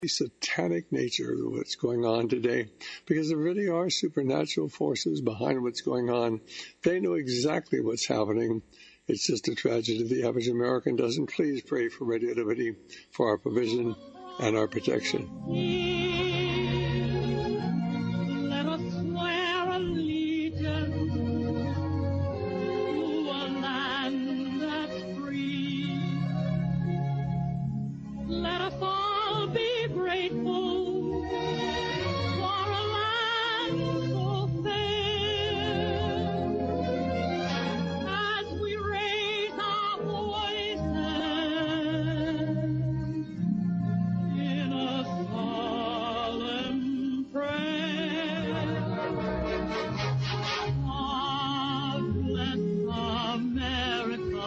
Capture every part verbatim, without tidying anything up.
the satanic nature of what's going on today, because there really are supernatural forces behind what's going on. They know exactly what's happening. It's just a tragedy the average American doesn't. Please pray for Radio Liberty, for our provision and our protection. Let us swear allegiance to a land that's free. Let us all be grateful for a land so fair. As we raise our voices in a solemn prayer, God bless America.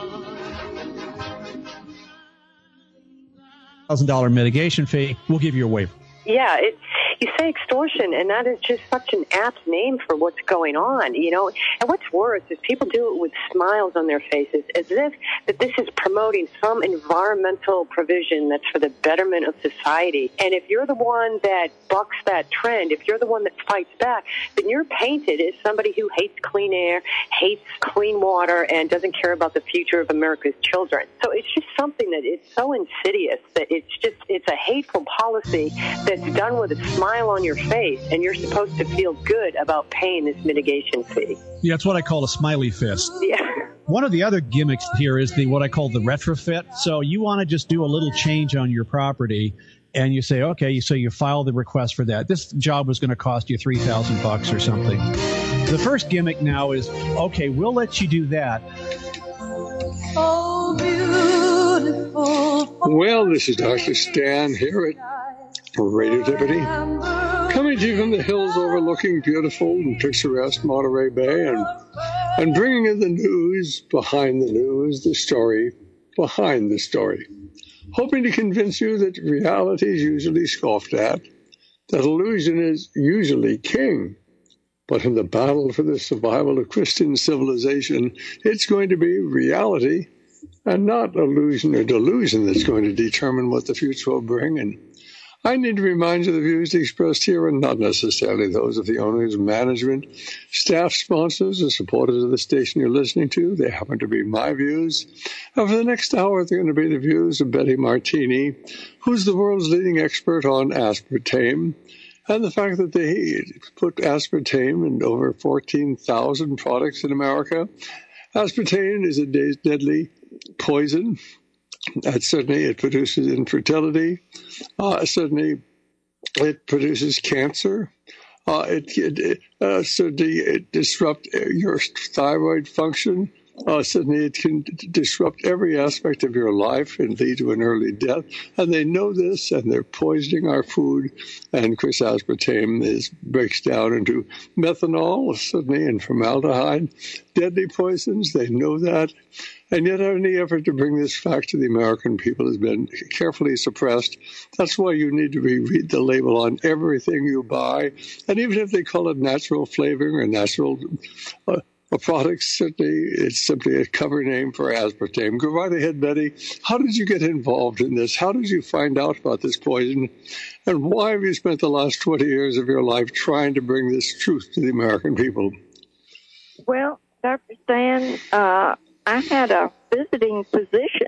one thousand dollars mitigation fee, we'll give you a waiver. Yeah, it, you say extortion, and that is just such an apt name for what's going on, you know. And what's worse is people do it with smiles on their faces, as if that this is promoting some environmental provision that's for the betterment of society. And if you're the one that bucks that trend, if you're the one that fights back, then you're painted as somebody who hates clean air, hates clean water, and doesn't care about the future of America's children. So it's just something that is so insidious that it's just, it's a hateful policy that's done with a smile on your face, and you're supposed to feel good about paying this mitigation fee. Yeah, it's what I call a smiley fist. Yeah. One of the other gimmicks here is the what I call the retrofit. So you want to just do a little change on your property, and you say, okay, so you file the request for that. This job was going to cost you three thousand bucks or something. The first gimmick now is, okay, we'll let you do that. Oh, beautiful. Well, this is Doctor Stan here at Radio Liberty, coming to you from the hills overlooking beautiful and picturesque Monterey Bay, and and bringing in the news behind the news, the story behind the story, hoping to convince you that reality is usually scoffed at, that illusion is usually king. But in the battle for the survival of Christian civilization, it's going to be reality and not illusion or delusion that's going to determine what the future will bring. And I need to remind you the views expressed here are not necessarily those of the owners, management, staff, sponsors, or supporters of the station you're listening to. They happen to be my views. And for the next hour, they're going to be the views of Betty Martini, who's the world's leading expert on aspartame, and the fact that they put aspartame in over fourteen thousand products in America. Aspartame is a deadly poison. Uh, certainly, it produces infertility. Uh, certainly, it produces cancer. Uh, it, it uh, certainly it disrupts your thyroid function. Uh, certainly, it can d- disrupt every aspect of your life and lead to an early death. And they know this, and they're poisoning our food. And, of course, aspartame is, breaks down into methanol, certainly, and formaldehyde, deadly poisons. They know that. And yet any effort to bring this fact to the American people has been carefully suppressed. That's why you need to reread the label on everything you buy. And even if they call it natural flavoring or natural uh, products, certainly it's simply a cover name for aspartame. Go right ahead, Betty. How did you get involved in this? How did you find out about this poison? And why have you spent the last twenty years of your life trying to bring this truth to the American people? Well, Doctor Stan, uh, I had a visiting physician,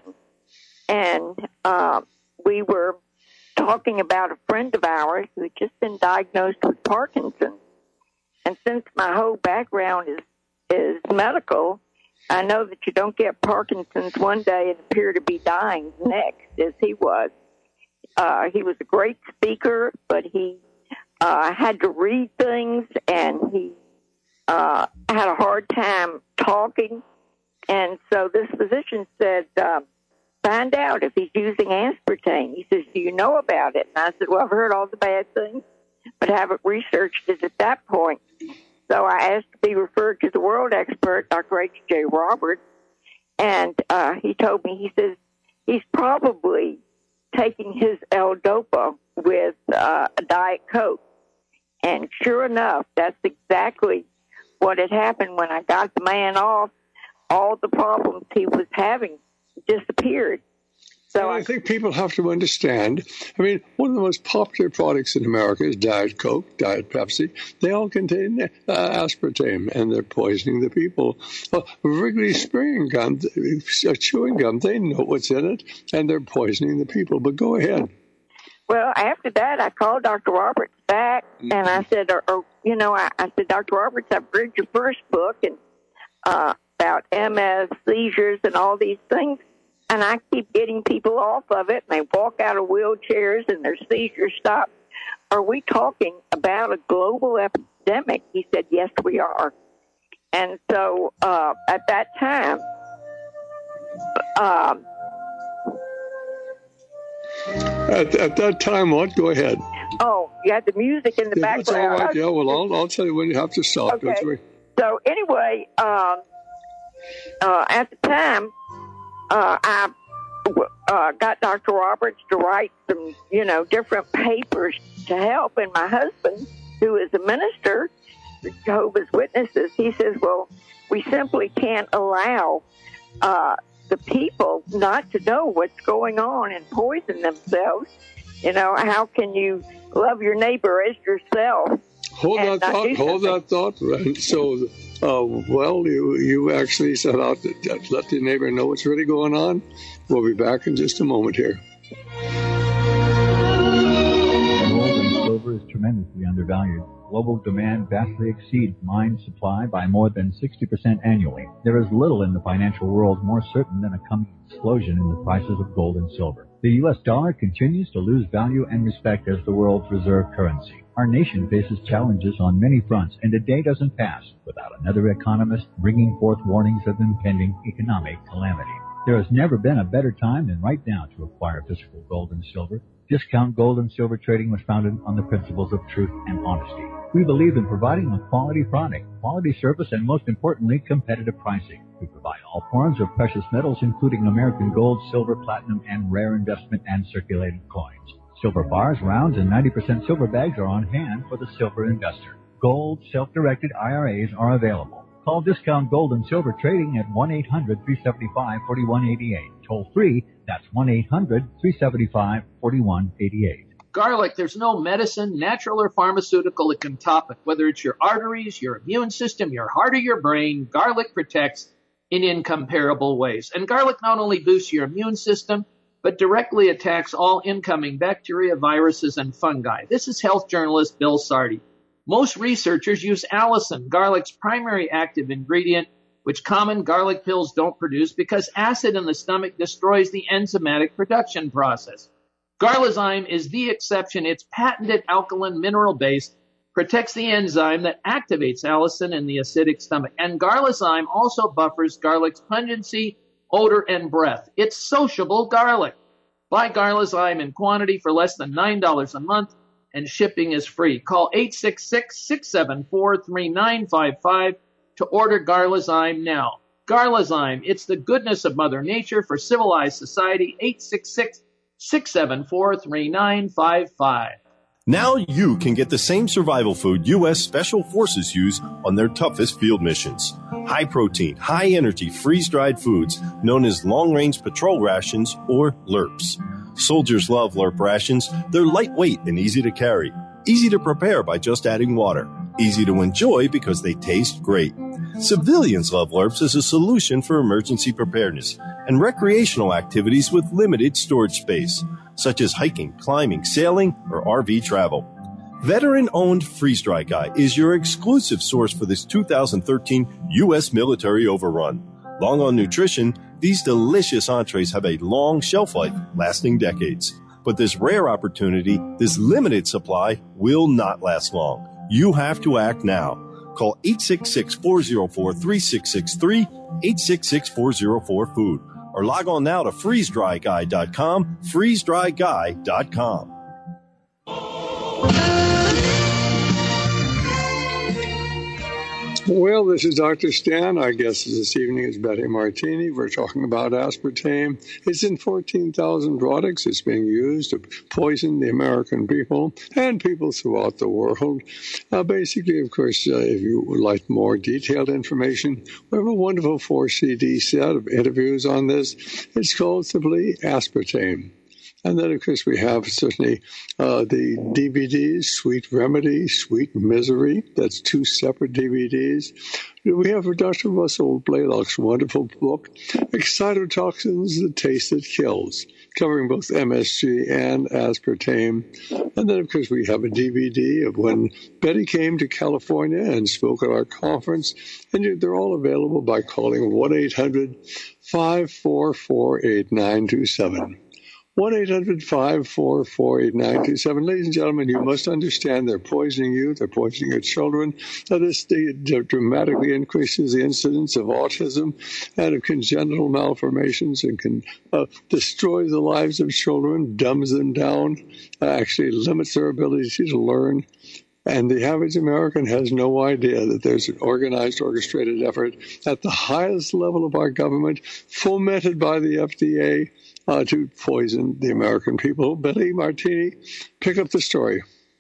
and uh, we were talking about a friend of ours who had just been diagnosed with Parkinson's. And since my whole background is, is medical, I know that you don't get Parkinson's one day and appear to be dying next, as he was. Uh, he was a great speaker, but he uh, had to read things, and he uh, had a hard time talking. And so this physician said, uh, find out if he's using aspartame. He says, do you know about it? And I said, well, I've heard all the bad things, but haven't researched it at that point. So I asked to be referred to the world expert, Doctor H J Roberts, and uh, he told me, he says, he's probably taking his L-Dopa with uh, a Diet Coke. And sure enough, that's exactly what had happened when I got the man off. All the problems he was having disappeared. So I think people have to understand. I mean, one of the most popular products in America is Diet Coke, Diet Pepsi. They all contain uh, aspartame, and they're poisoning the people. Uh, Wrigley Spring Gum, uh, chewing gum, they know what's in it, and they're poisoning the people. But go ahead. Well, after that, I called Doctor Roberts back, and I said, or, or you know, I, I said, Doctor Roberts, I've read your first book and uh, about M S, seizures, and all these things, and I keep getting people off of it, and they walk out of wheelchairs, and their seizures stop. Are we talking about a global epidemic? He said, yes, we are. And so uh, at that time, um, At, at that time, what? Go ahead. oh, you had the music in the Yeah, that's all background. right. Yeah, well, I'll, I'll tell you when you have to stop. Okay. Don't worry. So anyway, um, uh, at the time, uh, I uh, got Doctor Roberts to write some, you know, different papers to help. And my husband, who is a minister, the Jehovah's Witnesses, he says, well, we simply can't allow uh, the people not to know what's going on and poison themselves. You know, how can you love your neighbor as yourself? Hold and that not thought. do Hold something? that thought. And so, uh, well, you you actually set out to to let the neighbor know what's really going on. We'll be back in just a moment here. Gold and silver is tremendously undervalued. Global demand vastly exceeds mine supply by more than sixty percent annually. There is little in the financial world more certain than a coming explosion in the prices of gold and silver. The U S dollar continues to lose value and respect as the world's reserve currency. Our nation faces challenges on many fronts, and a day doesn't pass without another economist bringing forth warnings of impending economic calamity. There has never been a better time than right now to acquire physical gold and silver. Discount Gold and Silver Trading was founded on the principles of truth and honesty. We believe in providing a quality product, quality service, and most importantly, competitive pricing. We provide all forms of precious metals, including American gold, silver, platinum, and rare investment and circulating coins. Silver bars, rounds, and ninety percent silver bags are on hand for the silver investor. Gold self-directed I R As are available. Call Discount Gold and Silver Trading at one eight hundred, three seven five, four one eight eight. Toll free, that's one eight hundred, three seven five, four one eight eight. Garlic, there's no medicine, natural or pharmaceutical, that can top it. Whether it's your arteries, your immune system, your heart, or your brain, garlic protects in incomparable ways. And garlic not only boosts your immune system, but directly attacks all incoming bacteria, viruses, and fungi. This is health journalist Bill Sardi. Most researchers use allicin, garlic's primary active ingredient, which common garlic pills don't produce because acid in the stomach destroys the enzymatic production process. Garlizyme is the exception. Its patented alkaline mineral base protects the enzyme that activates allicin in the acidic stomach. And Garlizyme also buffers garlic's pungency, odor, and breath. It's sociable garlic. Buy Garlizyme in quantity for less than nine dollars a month, and shipping is free. Call eight six six, six seven four, three nine five five to order Garlizyme now. Garlizyme, it's the goodness of Mother Nature for civilized society. eight six six, six seven four, three nine five five. Now you can get the same survival food U S Special Forces use on their toughest field missions. High protein, high energy, freeze-dried foods known as long-range patrol rations or L R Ps. Soldiers love L R P rations. They're lightweight and easy to carry. Easy to prepare by just adding water. Easy to enjoy because they taste great. Civilians love L R Ps as a solution for emergency preparedness and recreational activities with limited storage space, such as hiking, climbing, sailing, or R V travel. Veteran-owned Freeze Dry Guy is your exclusive source for this two thousand thirteen U S military overrun. Long on nutrition, these delicious entrees have a long shelf life, lasting decades. But this rare opportunity, this limited supply, will not last long. You have to act now. Call eight six six, four zero four, three six six three, eight six six, four zero four, food, or log on now to freeze dry guy dot com, freeze dry guy dot com. Well, this is Doctor Stan. Our guest this evening is Betty Martini. We're talking about aspartame. It's in fourteen thousand products. It's being used to poison the American people and people throughout the world. Uh, basically, of course, uh, if you would like more detailed information, we have a wonderful four C D set of interviews on this. It's called simply Aspartame. And then, of course, we have certainly uh, the D V Ds, Sweet Remedy, Sweet Misery. That's two separate D V Ds. We have Doctor Russell Blaylock's wonderful book, Excitotoxins, The Taste That Kills, covering both M S G and aspartame. And then, of course, we have a D V D of when Betty came to California and spoke at our conference. And they're all available by calling one eight hundred, five four four, eight nine two seven. one eight hundred, five four four, eight nine two seven. Ladies and gentlemen, you must understand they're poisoning you. They're poisoning your children. Now, this dramatically increases the incidence of autism and of congenital malformations and can uh, destroy the lives of children, dumbs them down, uh, actually limits their ability to learn. And the average American has no idea that there's an organized, orchestrated effort at the highest level of our government, fomented by the F D A, uh, to poison the American people. Betty Martini, pick up the story.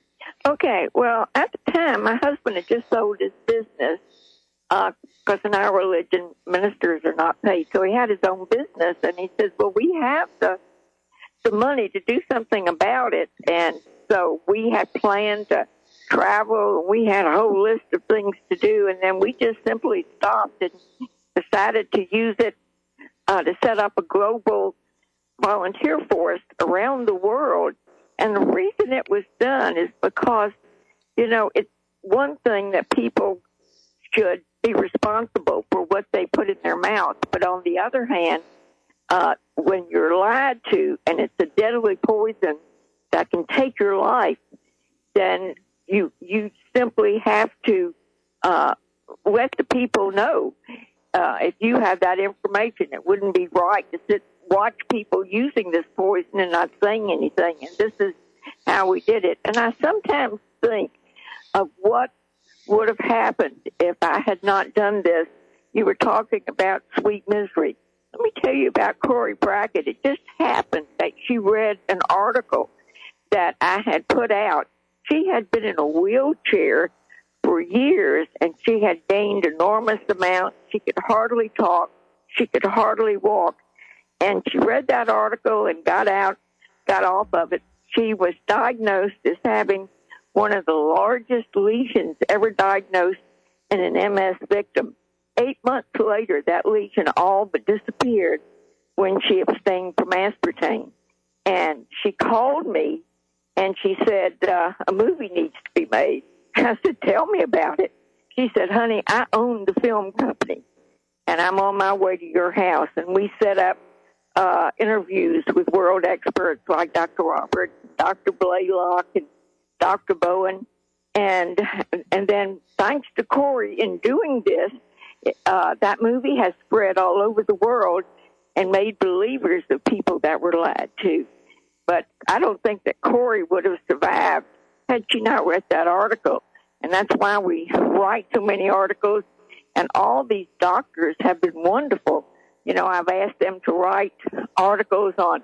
Okay, well, at the time, my husband had just sold his business because uh, in our religion, ministers are not paid. So he had his own business, and he says, well, we have the, the money to do something about it. And so we had planned to travel, and we had a whole list of things to do, and then we just simply stopped and decided to use it uh, to set up a global volunteer force around the world. And the reason it was done is because, you know, it's one thing that people should be responsible for what they put in their mouth, but on the other hand, uh, when you're lied to and it's a deadly poison that can take your life, then you you simply have to uh, let the people know. Uh, if you have that information, it wouldn't be right to sit watch people using this poison and not saying anything. And this is how we did it. And I sometimes think of what would have happened if I had not done this. You were talking about Sweet Misery. Let me tell you about Corey Brackett. It just happened that she read an article that I had put out. She had been in a wheelchair for years, and she had gained enormous amounts. She could hardly talk. She could hardly walk. And she read that article and got out, got off of it. She was diagnosed as having one of the largest lesions ever diagnosed in an M S victim. Eight months later, that lesion all but disappeared when she abstained from aspartame. And she called me, and she said, uh, a movie needs to be made. I said, tell me about it. She said, honey, I own the film company, and I'm on my way to your house. And we set up uh, interviews with world experts like Doctor Roberts, Doctor Blaylock, and Doctor Bowen. And, and then thanks to Corey in doing this, uh, that movie has spread all over the world and made believers of people that were lied to. But I don't think that Corey would have survived had she not read that article. And that's why we write so many articles. And all these doctors have been wonderful. You know, I've asked them to write articles on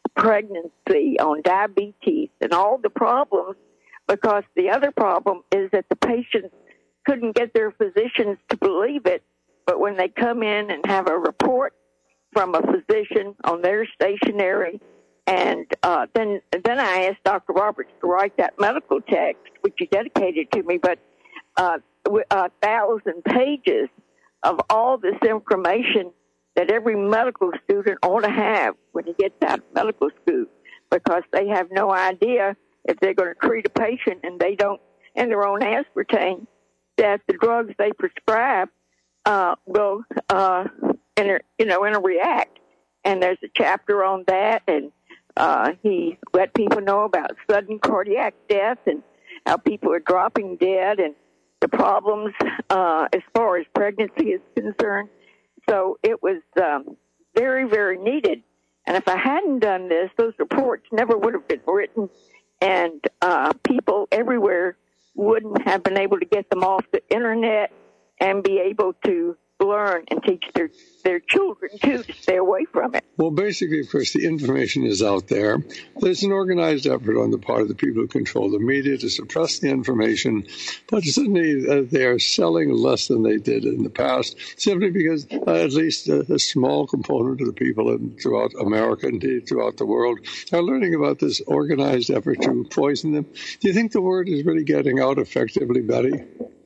pregnancy, on diabetes, and all the problems, because the other problem is that the patients couldn't get their physicians to believe it. But when they come in and have a report from a physician on their stationery, and uh, then then I asked Doctor Roberts to write that medical text, which he dedicated to me, but uh, a thousand pages of all this information that every medical student ought to have when he gets out of medical school, because they have no idea if they're going to treat a patient and they don't, and their own aspartame, that the drugs they prescribe uh, will, uh, inter, you know, interact. And there's a chapter on that, and uh, he let people know about sudden cardiac death and how people are dropping dead and the problems uh, as far as pregnancy is concerned. So it was um, very, very needed. And if I hadn't done this, those reports never would have been written, and uh, people everywhere wouldn't have been able to get them off the internet and be able to learn and teach their, their children, too, to stay away from it. Well, basically, of course, the information is out there. There's an organized effort on the part of the people who control the media to suppress the information, but suddenly uh, they are selling less than they did in the past, simply because uh, at least a, a small component of the people in, throughout America, indeed throughout the world, are learning about this organized effort to poison them. Do you think the word is really getting out effectively, Betty?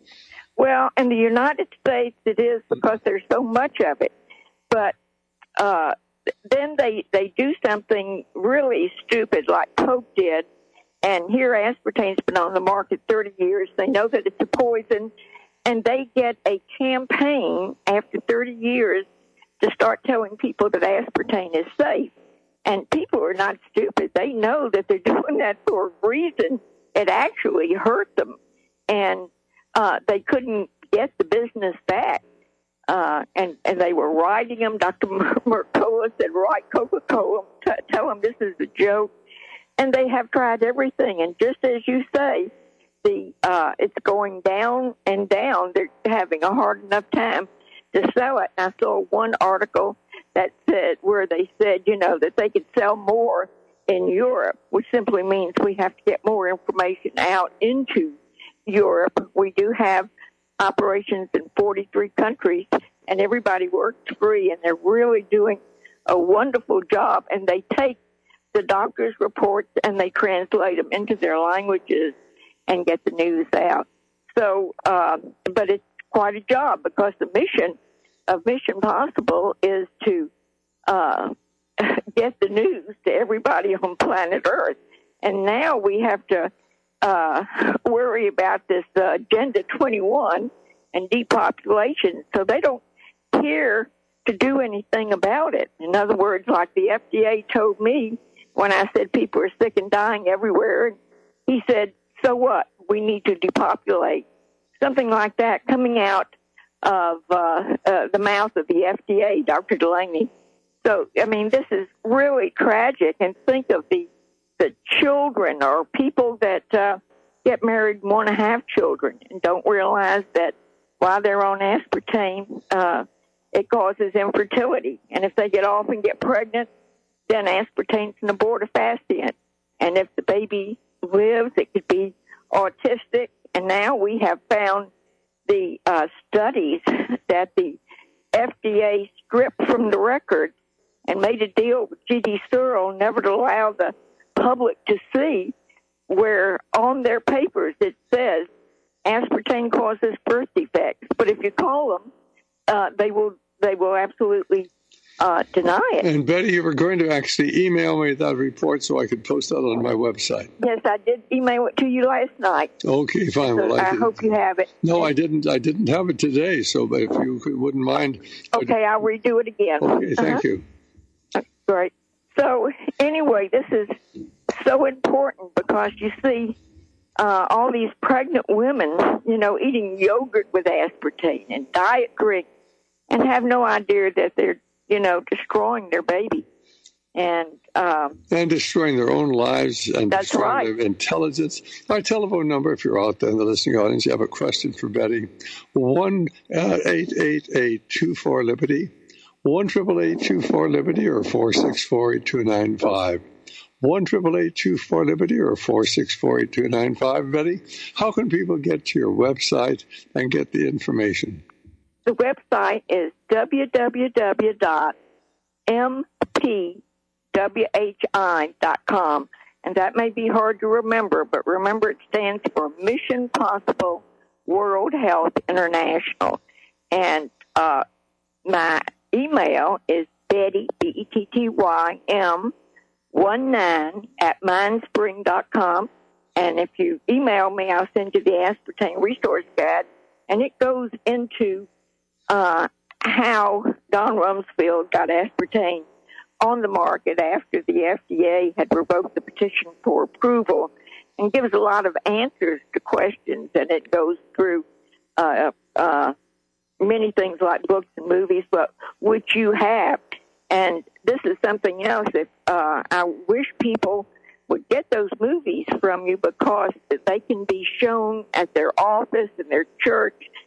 Well, in the United States, it is because there's so much of it. But uh, then they they do something really stupid, like Coke did. And here, aspartame's been on the market thirty years. They know that it's a poison, and they get a campaign after thirty years to start telling people that aspartame is safe. And people are not stupid. They know that they're doing that for a reason. It actually hurt them. And Uh, they couldn't get the business back, uh, and, and they were writing them. Doctor Mercola said, write Coca-Cola, t- tell them this is a joke. And they have tried everything. And just as you say, the uh, it's going down and down. They're having a hard enough time to sell it. And I saw one article that said, where they said, you know, that they could sell more in Europe, which simply means we have to get more information out into Europe. We do have operations in forty-three countries, and everybody works free, and they're really doing a wonderful job. And they take the doctor's reports and they translate them into their languages and get the news out. So, um, but it's quite a job, because the mission of Mission Possible is to uh, get the news to everybody on planet Earth. And now we have to uh, worry about this uh, Agenda twenty-one and depopulation, so they don't care to do anything about it. In other words, like the F D A told me when I said people are sick and dying everywhere, he said, so what? We need to depopulate. Something like that coming out of uh, uh, the mouth of the F D A, Doctor Delaney. So, I mean, this is really tragic. And think of the the children or people that uh, get married and want to have children and don't realize that while they're on aspartame, uh, it causes infertility. And if they get off and get pregnant, then aspartame's an abortifacient. And if the baby lives, it could be autistic. And now we have found the uh, studies that the F D A stripped from the record and made a deal with G D Searle never to allow the public to see, where on their papers it says aspartame causes birth defects. But if you call them, uh, they will they will absolutely uh, deny it. And Betty, you were going to actually email me that report so I could post that on my website. Yes, I did email it to you last night. Okay, fine. So Well, I, I hope you have it. No, I didn't. I didn't have it today. So, but if you could, wouldn't mind. Okay, I'll redo it again. Okay, thank Uh-huh. you. Great. So anyway, this is so important because you see uh, all these pregnant women, you know, eating yogurt with aspartame and diet drinks, and have no idea that they're, you know, destroying their baby and um, and destroying their own lives and That's destroying right. their intelligence. Our telephone number, if you're out there in the listening audience, you have a question for Betty, one eight eight eight two four Liberty. one triple eight two four Liberty or four six four eight two nine five. one triple eight two four Liberty or four six four eight two nine five. Betty, how can people get to your website and get the information? The website is w w w dot m p w h i dot com, and that may be hard to remember, but remember it stands for Mission Possible World Health International. And uh, my email is Betty, B E T T Y M, one nine at mindspring dot com. And if you email me, I'll send you the aspartame resource guide. And it goes into uh, how Don Rumsfeld got aspartame on the market after the F D A had revoked the petition for approval, and gives a lot of answers to questions. And it goes through uh, uh many things like books and movies, but which you have. And this is something else that uh, I wish people would get those movies from you, because they can be shown at their office and their church,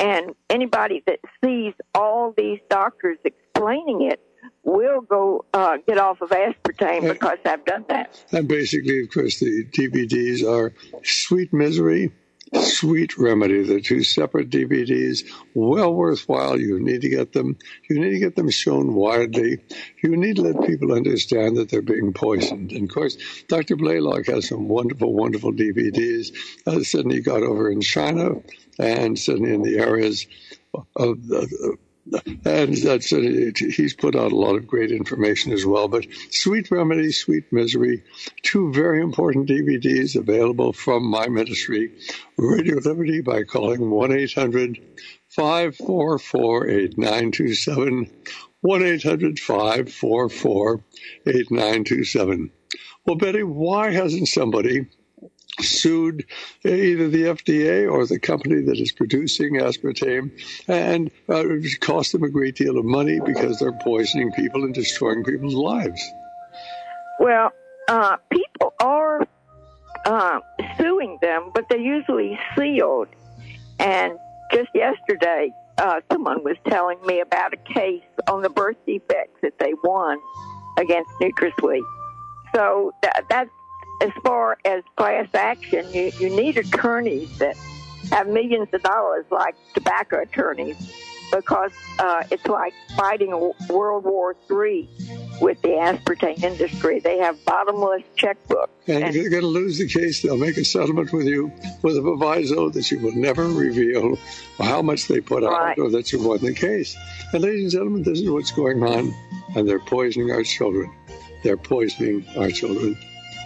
And anybody that sees all these doctors explaining it will go uh, get off of aspartame because I've done that. And basically, of course, the D V Ds are Sweet Misery, Sweet Remedy. They're two separate D V Ds, well worthwhile. You need to get them. You need to get them shown widely. You need to let people understand that they're being poisoned. And, of course, Doctor Blaylock has some wonderful, wonderful D V Ds. Uh, Sydney got over in China and Sydney in the areas of the and that's uh, he's put out a lot of great information as well. But Sweet Remedy, Sweet Misery, two very important D V Ds available from my ministry, Radio Liberty, by calling one eight hundred five four four eight nine two seven, one eight hundred five four four eight nine two seven. Well, Betty, why hasn't somebody sued either the F D A or the company that is producing aspartame, and uh, it cost them a great deal of money because they're poisoning people and destroying people's lives? Well, uh, people are uh, suing them, but they're usually sealed. And just yesterday, uh, someone was telling me about a case on the birth defects that they won against NutraSweet. So that, that's as far as class action, you, you need attorneys that have millions of dollars like tobacco attorneys, because uh, it's like fighting a World War Three with the aspartame industry. They have bottomless checkbooks. And, and you're going to lose the case. They'll make a settlement with you with a proviso that you will never reveal how much they put right. out or that you won the case. And ladies and gentlemen, this is what's going on. And they're poisoning our children. They're poisoning our children.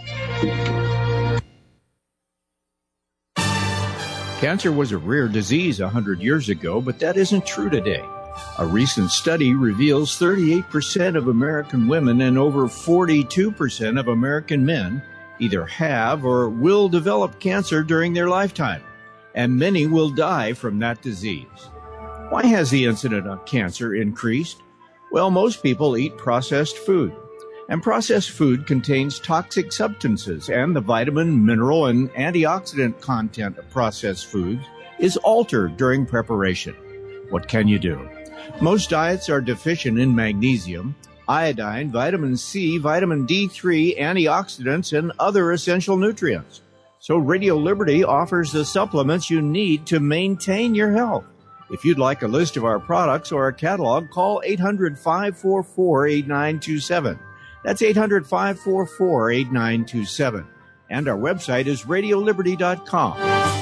Cancer was a rare disease one hundred years ago, but that isn't true today. A recent study reveals thirty-eight percent of American women and over forty-two percent of American men either have or will develop cancer during their lifetime, and many will die from that disease. Why has the incidence of cancer increased? Well, most people eat processed food. And processed food contains toxic substances, and the vitamin, mineral, and antioxidant content of processed foods is altered during preparation. What can you do? Most diets are deficient in magnesium, iodine, vitamin C, vitamin D three, antioxidants, and other essential nutrients. So Radio Liberty offers the supplements you need to maintain your health. If you'd like a list of our products or a catalog, call eight hundred five four four eight nine two seven. That's eight hundred five four four eight nine two seven. And our website is radio liberty dot com.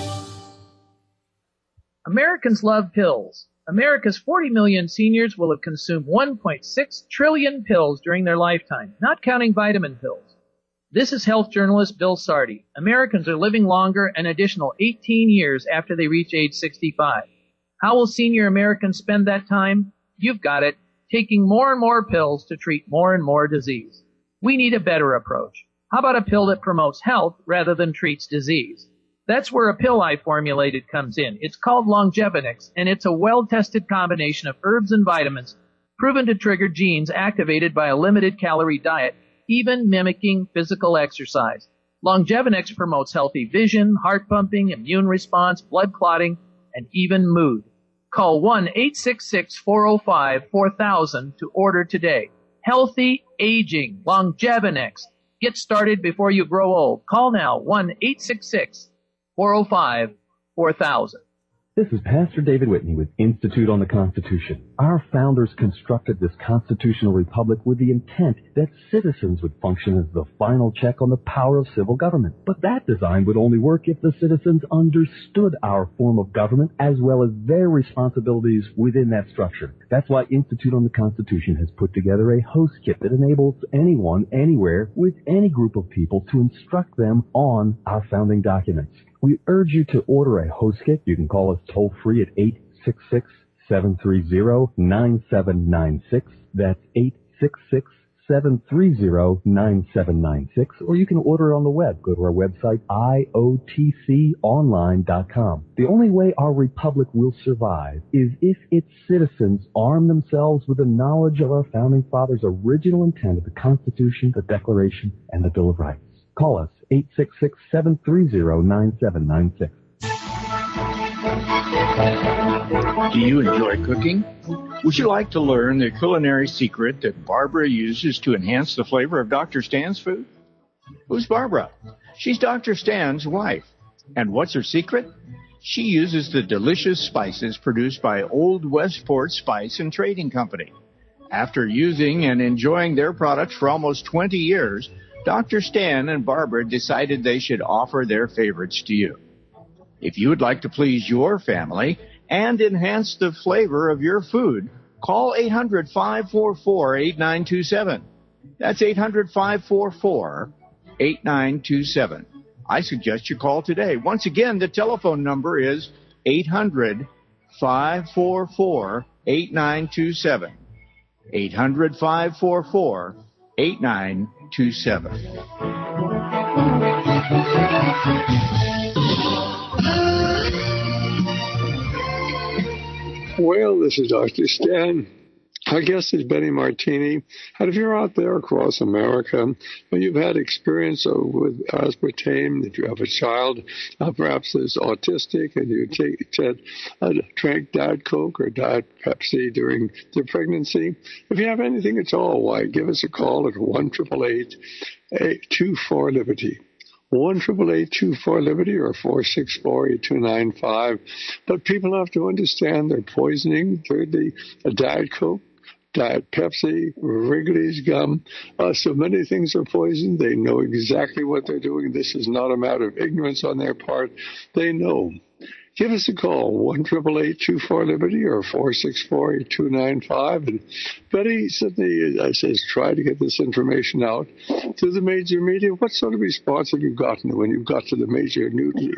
Americans love pills. America's forty million seniors will have consumed one point six trillion pills during their lifetime, not counting vitamin pills. This is health journalist Bill Sardi. Americans are living longer an additional eighteen years after they reach age sixty-five. How will senior Americans spend that time? You've got it. Taking more and more pills to treat more and more disease. We need a better approach. How about a pill that promotes health rather than treats disease? That's where a pill I formulated comes in. It's called Longevinix, and it's a well-tested combination of herbs and vitamins proven to trigger genes activated by a limited calorie diet, even mimicking physical exercise. Longevinix promotes healthy vision, heart pumping, immune response, blood clotting, and even mood. Call one eight six six four oh five four thousand to order today. Healthy aging, Longevinix. Get started before you grow old. Call now, one eight six six four oh five four thousand. This is Pastor David Whitney with Institute on the Constitution. Our founders constructed this constitutional republic with the intent that citizens would function as the final check on the power of civil government. But that design would only work if the citizens understood our form of government as well as their responsibilities within that structure. That's why Institute on the Constitution has put together a host kit that enables anyone, anywhere, with any group of people to instruct them on our founding documents. We urge you to order a host kit. You can call us toll-free at eight six six, seven three zero, nine seven nine six. That's eight six six, seven three zero, nine seven nine six. Or you can order it on the web. Go to our website, I O T C online dot com. The only way our republic will survive is if its citizens arm themselves with the knowledge of our founding fathers' original intent of the Constitution, the Declaration, and the Bill of Rights. Call us, eight six six, seven three zero, nine seven nine six. Do you enjoy cooking? Would you like to learn the culinary secret that Barbara uses to enhance the flavor of Doctor Stan's food? Who's Barbara? She's Doctor Stan's wife. And what's her secret? She uses the delicious spices produced by Old Westport Spice and Trading Company. After using and enjoying their products for almost twenty years, Doctor Stan and Barbara decided they should offer their favorites to you. If you would like to please your family and enhance the flavor of your food, call eight hundred, five four four, eight nine two seven. That's eight hundred, five four four, eight nine two seven. I suggest you call today. Once again, the telephone number is eight hundred, five four four, eight nine two seven. eight hundred, five four four, eight nine two seven. Well, this is Doctor Stan. Our guest is Betty Martini. And if you're out there across America and you've had experience with aspartame, that you have a child, uh, perhaps that's autistic, and you take, take uh, drank Diet Coke or Diet Pepsi during their pregnancy, if you have anything at all, why, give us a call at one eight eight eight two four Liberty. one eight eight eight two four Liberty or four six four, eight two nine five. But people have to understand they're poisoning. Thirdly, a Diet Coke, Diet Pepsi, Wrigley's gum. Uh, so many things are poisoned. They know exactly what they're doing. This is not a matter of ignorance on their part. They know. Give us a call, one eight eight eight two four Liberty or four six four, eight two nine five. And Betty certainly, I says, try to get this information out to the major media. What sort of response have you gotten when you've got to the major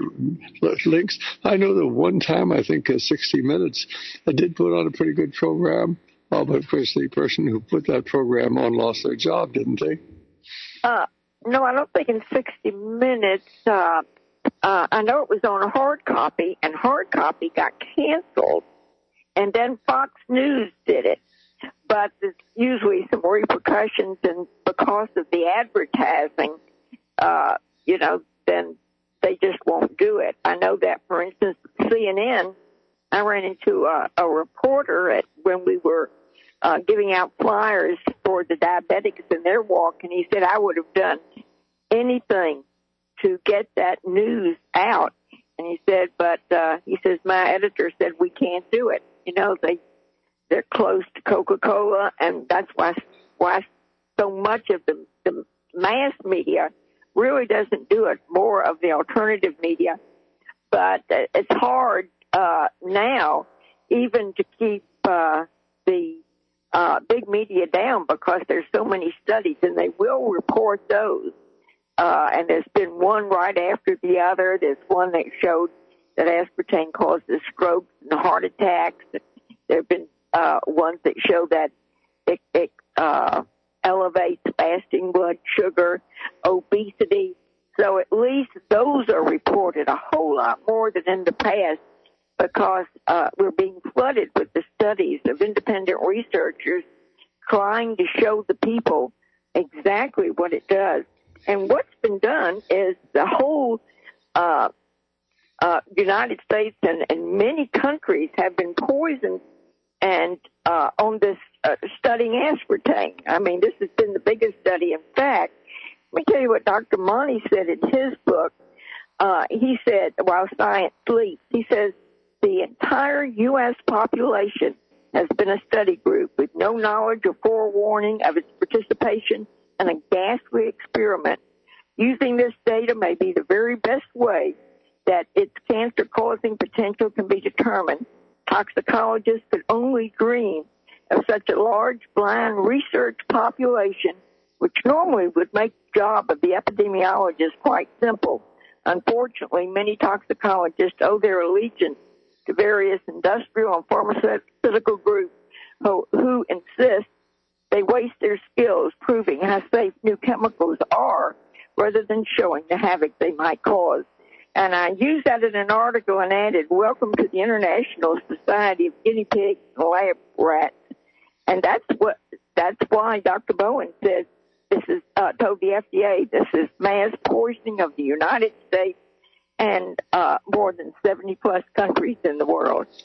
news links? I know that one time, I think uh, sixty minutes, I did put on a pretty good program. Oh, but of course, the person who put that program on lost their job, didn't they? Uh, no, I don't think in sixty minutes. Uh, uh, I know it was on hard copy, and hard copy got canceled, and then Fox News did it. But there's usually some repercussions, and because of the advertising, uh, you know, then they just won't do it. I know that, for instance, C N N, I ran into a, a reporter at when we were uh, giving out flyers for the diabetics in their walk, and he said, I would have done anything to get that news out. And he said, but uh, he says, my editor said we can't do it. You know, they, they're close to Coca-Cola, and that's why why so much of the, the mass media really doesn't do it, more of the alternative media. But uh, it's hard uh, now even to keep uh, the uh, big media down because there's so many studies, and they will report those. Uh, and there's been one right after the other. There's one that showed that aspartame causes strokes and heart attacks. There have been uh, ones that show that it, it uh, elevates fasting blood sugar, obesity. So at least those are reported a whole lot more than in the past because uh, we're being flooded with the studies of independent researchers trying to show the people exactly what it does. And what's been done is the whole uh, uh, United States and, and many countries have been poisoned and uh, on this uh, studying aspartame. I mean, this has been the biggest study. In fact, let me tell you what Doctor Monty said in his book. Uh, he said, while science sleeps, he says, the entire U S population has been a study group with no knowledge or forewarning of its participation in a ghastly experiment. Using this data may be the very best way that its cancer-causing potential can be determined. Toxicologists could only dream of such a large, blind research population, which normally would make the job of the epidemiologist quite simple. Unfortunately, many toxicologists owe their allegiance to various industrial and pharmaceutical groups who, who insist they waste their skills proving how safe new chemicals are rather than showing the havoc they might cause. And I used that in an article and added, welcome to the International Society of Guinea Pigs and Lab Rats. And that's what, that's why Doctor Bowen says this is, uh, told the F D A this is mass poisoning of the United States and uh, more than seventy plus countries in the world.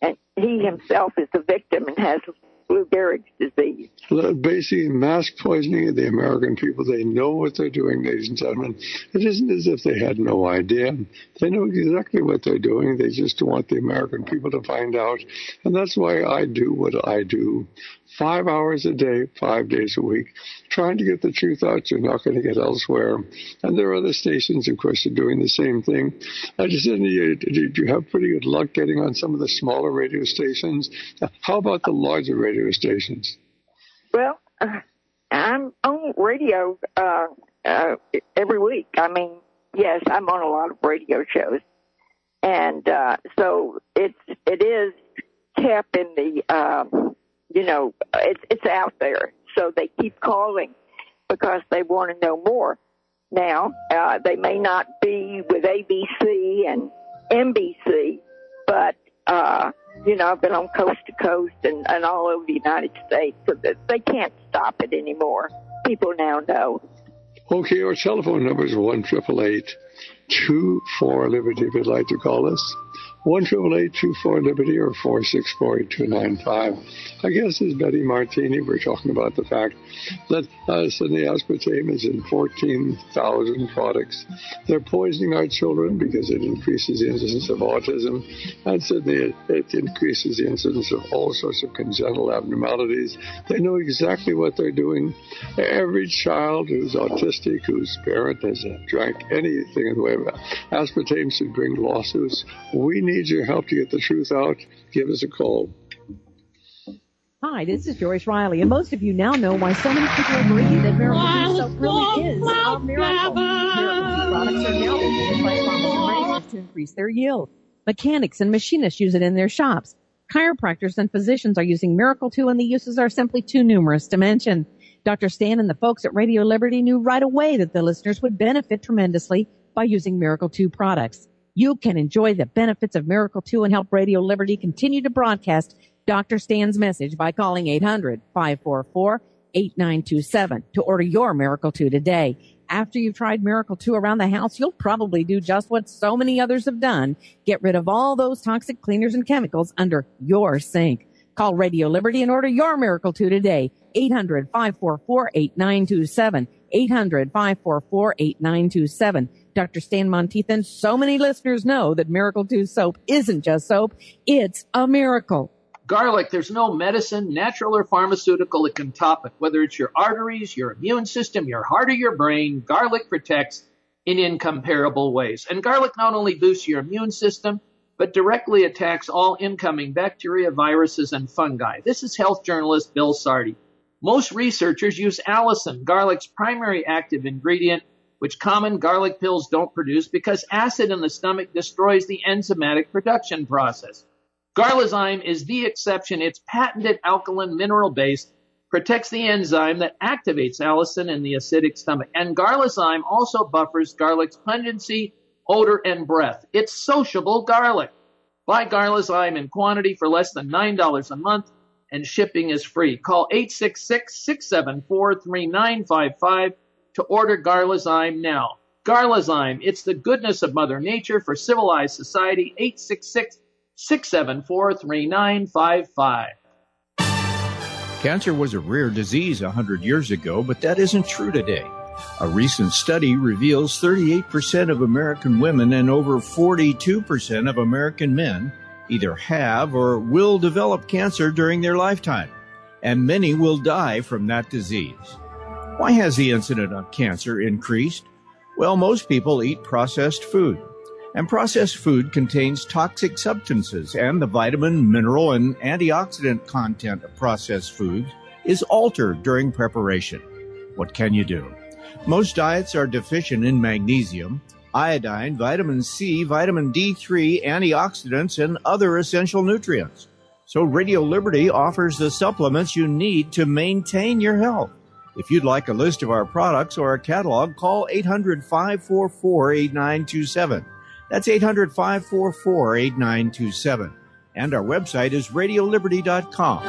and he himself is a victim and has Lou Gehrig's disease. Basically, mass poisoning of the American people. They know what they're doing, ladies and gentlemen. It isn't as if they had no idea. They know exactly what they're doing. They just want the American people to find out. And that's why I do what I do. Five hours a day, five days a week, trying to get the truth out you're not going to get elsewhere. And there are other stations, of course, that are doing the same thing. I just said, did you have pretty good luck getting on some of the smaller radio stations? How about the larger radio stations? Well, uh, I'm on radio uh, uh, every week. I mean, yes, I'm on a lot of radio shows. And uh, so it's, it is kept in the... Uh, You know, it's it's out there, so they keep calling because they want to know more. Now, uh, they may not be with A B C and N B C, but, uh, you know, I've been on coast to coast and, and all over the United States, so that they can't stop it anymore. People now know. Okay, our telephone number is one eight eight eight, two four, Liberty if you'd like to call us. one eight eight eight, two four, Liberty or four six four, eight two nine five. I guess as Betty Martini, we're talking about the fact that uh, suddenly aspartame is in fourteen thousand products. They're poisoning our children because it increases the incidence of autism, and suddenly it, it increases the incidence of all sorts of congenital abnormalities. They know exactly what they're doing. Every child who's autistic, whose parent has drank anything in the way of aspartame should bring lawsuits. We need your help to get the truth out. Give us a call. Hi, this is Joyce Riley, and most of you now know why so many people agree that Miracle Two Soap really is a miracle. Miracle Two products are now being used by farmers and ranchers to increase their yield. Mechanics and machinists use it in their shops. Chiropractors and physicians are using Miracle Two, and the uses are simply too numerous to mention. Doctor Stan and the folks at Radio Liberty knew right away that the listeners would benefit tremendously by using Miracle Two products. You can enjoy the benefits of Miracle Two and help Radio Liberty continue to broadcast Doctor Stan's message by calling eight hundred, five four four, eight nine two seven to order your Miracle Two today. After you've tried Miracle Two around the house, you'll probably do just what so many others have done. Get rid of all those toxic cleaners and chemicals under your sink. Call Radio Liberty and order your Miracle Two today. eight hundred, five four four, eight nine two seven. eight hundred, five four four, eight nine two seven. Doctor Stan Monteithan, so many listeners know that Miracle Two soap isn't just soap, it's a miracle. Garlic, there's no medicine, natural or pharmaceutical that can top it. Whether it's your arteries, your immune system, your heart or your brain, garlic protects in incomparable ways. And garlic not only boosts your immune system, but directly attacks all incoming bacteria, viruses, and fungi. This is health journalist Bill Sardi. Most researchers use allicin, garlic's primary active ingredient, which common garlic pills don't produce because acid in the stomach destroys the enzymatic production process. Garlazyme is the exception. Its patented alkaline mineral base protects the enzyme that activates allicin in the acidic stomach. And Garlazyme also buffers garlic's pungency, odor, and breath. It's sociable garlic. Buy Garlazyme in quantity for less than nine dollars a month, and shipping is free. Call eight six six, six seven four, three nine five five to order Garlazyme now. Garlazyme, it's the goodness of Mother Nature for civilized society. eight six six, six seven four, three nine five five. Cancer was a rare disease one hundred years ago, but that isn't true today. A recent study reveals thirty-eight percent of American women and over forty-two percent of American men either have or will develop cancer during their lifetime, and many will die from that disease. Why has the incidence of cancer increased? Well, most people eat processed food, and processed food contains toxic substances, and the vitamin, mineral, and antioxidant content of processed foods is altered during preparation. What can you do? Most diets are deficient in magnesium, iodine, vitamin C, vitamin D three, antioxidants, and other essential nutrients. So Radio Liberty offers the supplements you need to maintain your health. If you'd like a list of our products or a catalog, call eight hundred, five four four, eight nine two seven. That's eight hundred, five four four, eight nine two seven. And our website is radio liberty dot com.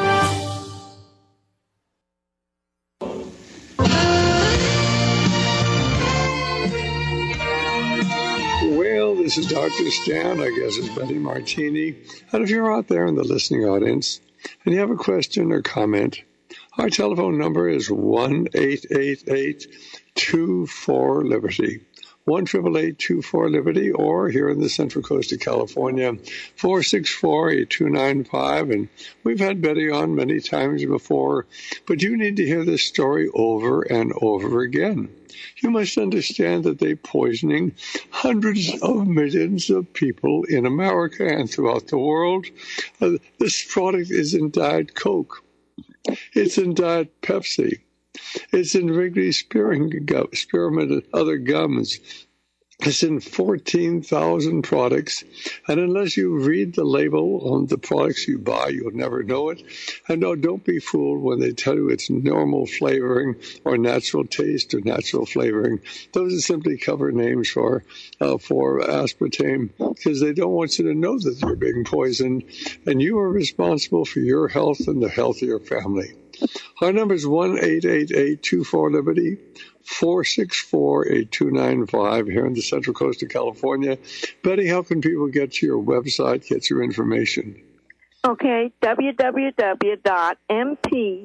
Well, the This is Doctor Stan. I guess it's Betty Martini. And if you're out there in the listening audience and you have a question or comment, our telephone number is one eight eight eight two four Liberty. one eight eight eight two four Liberty, or here in the Central Coast of California, four six four eight two nine five. And we've had Betty on many times before, but you need to hear this story over and over again. You must understand that they're poisoning hundreds of millions of people in America and throughout the world. Uh, this product is in Diet Coke. It's in Diet Pepsi. It's in Wrigley Spearmint, Spearmint and other gums. It's in fourteen thousand products. And unless you read the label on the products you buy, you'll never know it. And no, don't be fooled when they tell you it's normal flavoring or natural taste or natural flavoring. Those are simply cover names for uh, for aspartame, because they don't want you to know that you're being poisoned. And you are responsible for your health and the health of your family. Our number is one eight eight eight two four Liberty, four six four eight two nine five here in the Central Coast of California. Betty, how can people get to your website, get your information? Okay, w w w dot m p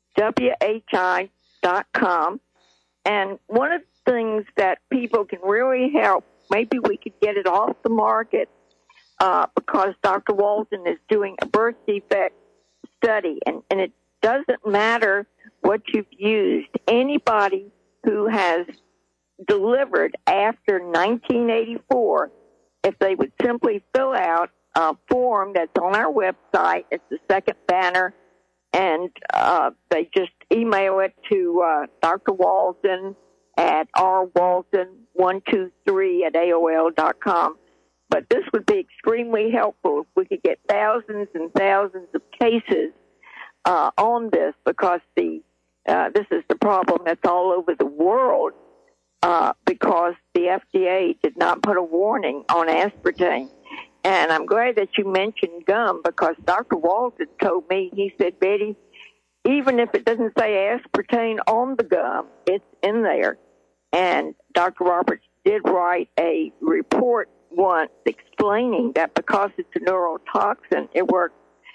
w h i dot com. And one of the things that people can really help, maybe we could get it off the market, uh, because Doctor Walton is doing a birth defect study, and, and it doesn't matter what you've used. Anybody who has delivered after nineteen eighty-four, if they would simply fill out a form that's on our website, it's the second banner, and uh, they just email it to uh, Doctor Walton at r walton one two three at a o l dot com. But this would be extremely helpful if we could get thousands and thousands of cases Uh, on this, because the uh, this is the problem that's all over the world, uh, because the F D A did not put a warning on aspartame. And I'm glad that you mentioned gum, because Doctor Walton told me, he said, Betty, even if it doesn't say aspartame on the gum, it's in there. And Doctor Roberts did write a report once explaining that because it's a neurotoxin, it works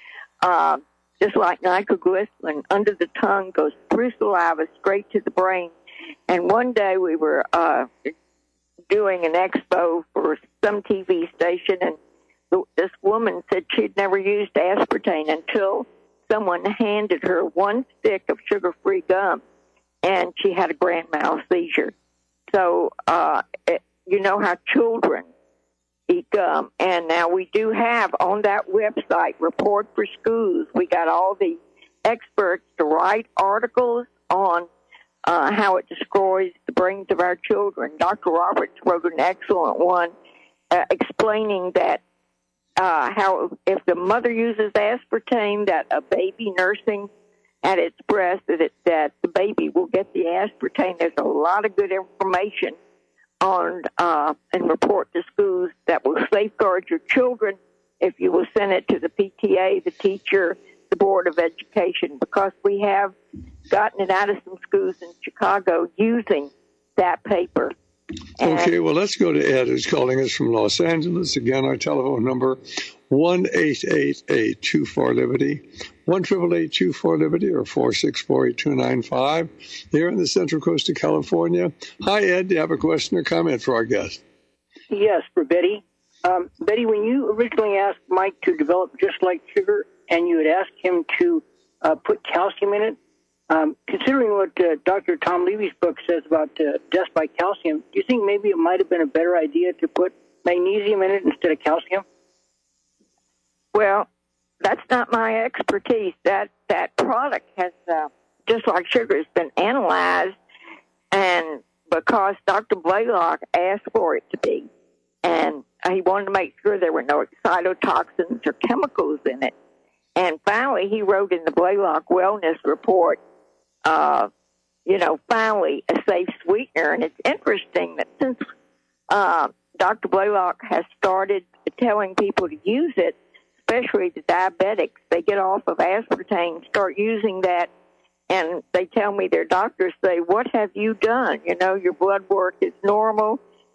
uh, just like nitroglycerin under the tongue, goes through saliva straight to the brain. And one day we were uh, doing an expo for some T V station, and th- this woman said she'd never used aspartame until someone handed her one stick of sugar-free gum, and she had a grand mal seizure. So uh, it, you know how children eat gum. And now we do have on that website, Report for Schools, we got all the experts to write articles on uh, how it destroys the brains of our children. Doctor Roberts wrote an excellent one uh, explaining that uh, how if the mother uses aspartame, that a baby nursing at its breast, that, it, that the baby will get the aspartame. There's a lot of good information on uh, and Report to Schools that will safeguard your children if you will send it to the P T A, the teacher, the Board of Education, because we have gotten it out of some schools in Chicago using that paper. And okay, well, let's go to Ed, who's calling us from Los Angeles. Again, our telephone number, one eight eight eight two four Liberty, one eight eight eight two four Liberty, or four six four eight two nine five, here in the Central Coast of California. Hi, Ed. Do you have a question or comment for our guest? Yes, for Betty. Um, Betty, when you originally asked Mike to develop Just Like Sugar, and you had asked him to uh, put calcium in it, um, considering what uh, Doctor Tom Levy's book says about uh, death by calcium, do you think maybe it might have been a better idea to put magnesium in it instead of calcium? Well, that's not my expertise. That that product has, uh, Just Like Sugar, has been analyzed, and because Doctor Blaylock asked for it to be, and he wanted to make sure there were no excitotoxins or chemicals in it. And finally, he wrote in the Blaylock Wellness Report, uh, you know, finally a safe sweetener. And it's interesting that since uh, Doctor Blaylock has started telling people to use it, especially the diabetics, they get off of aspartame, start using that, and they tell me, their doctors say, what have you done? You know, your blood work is normal,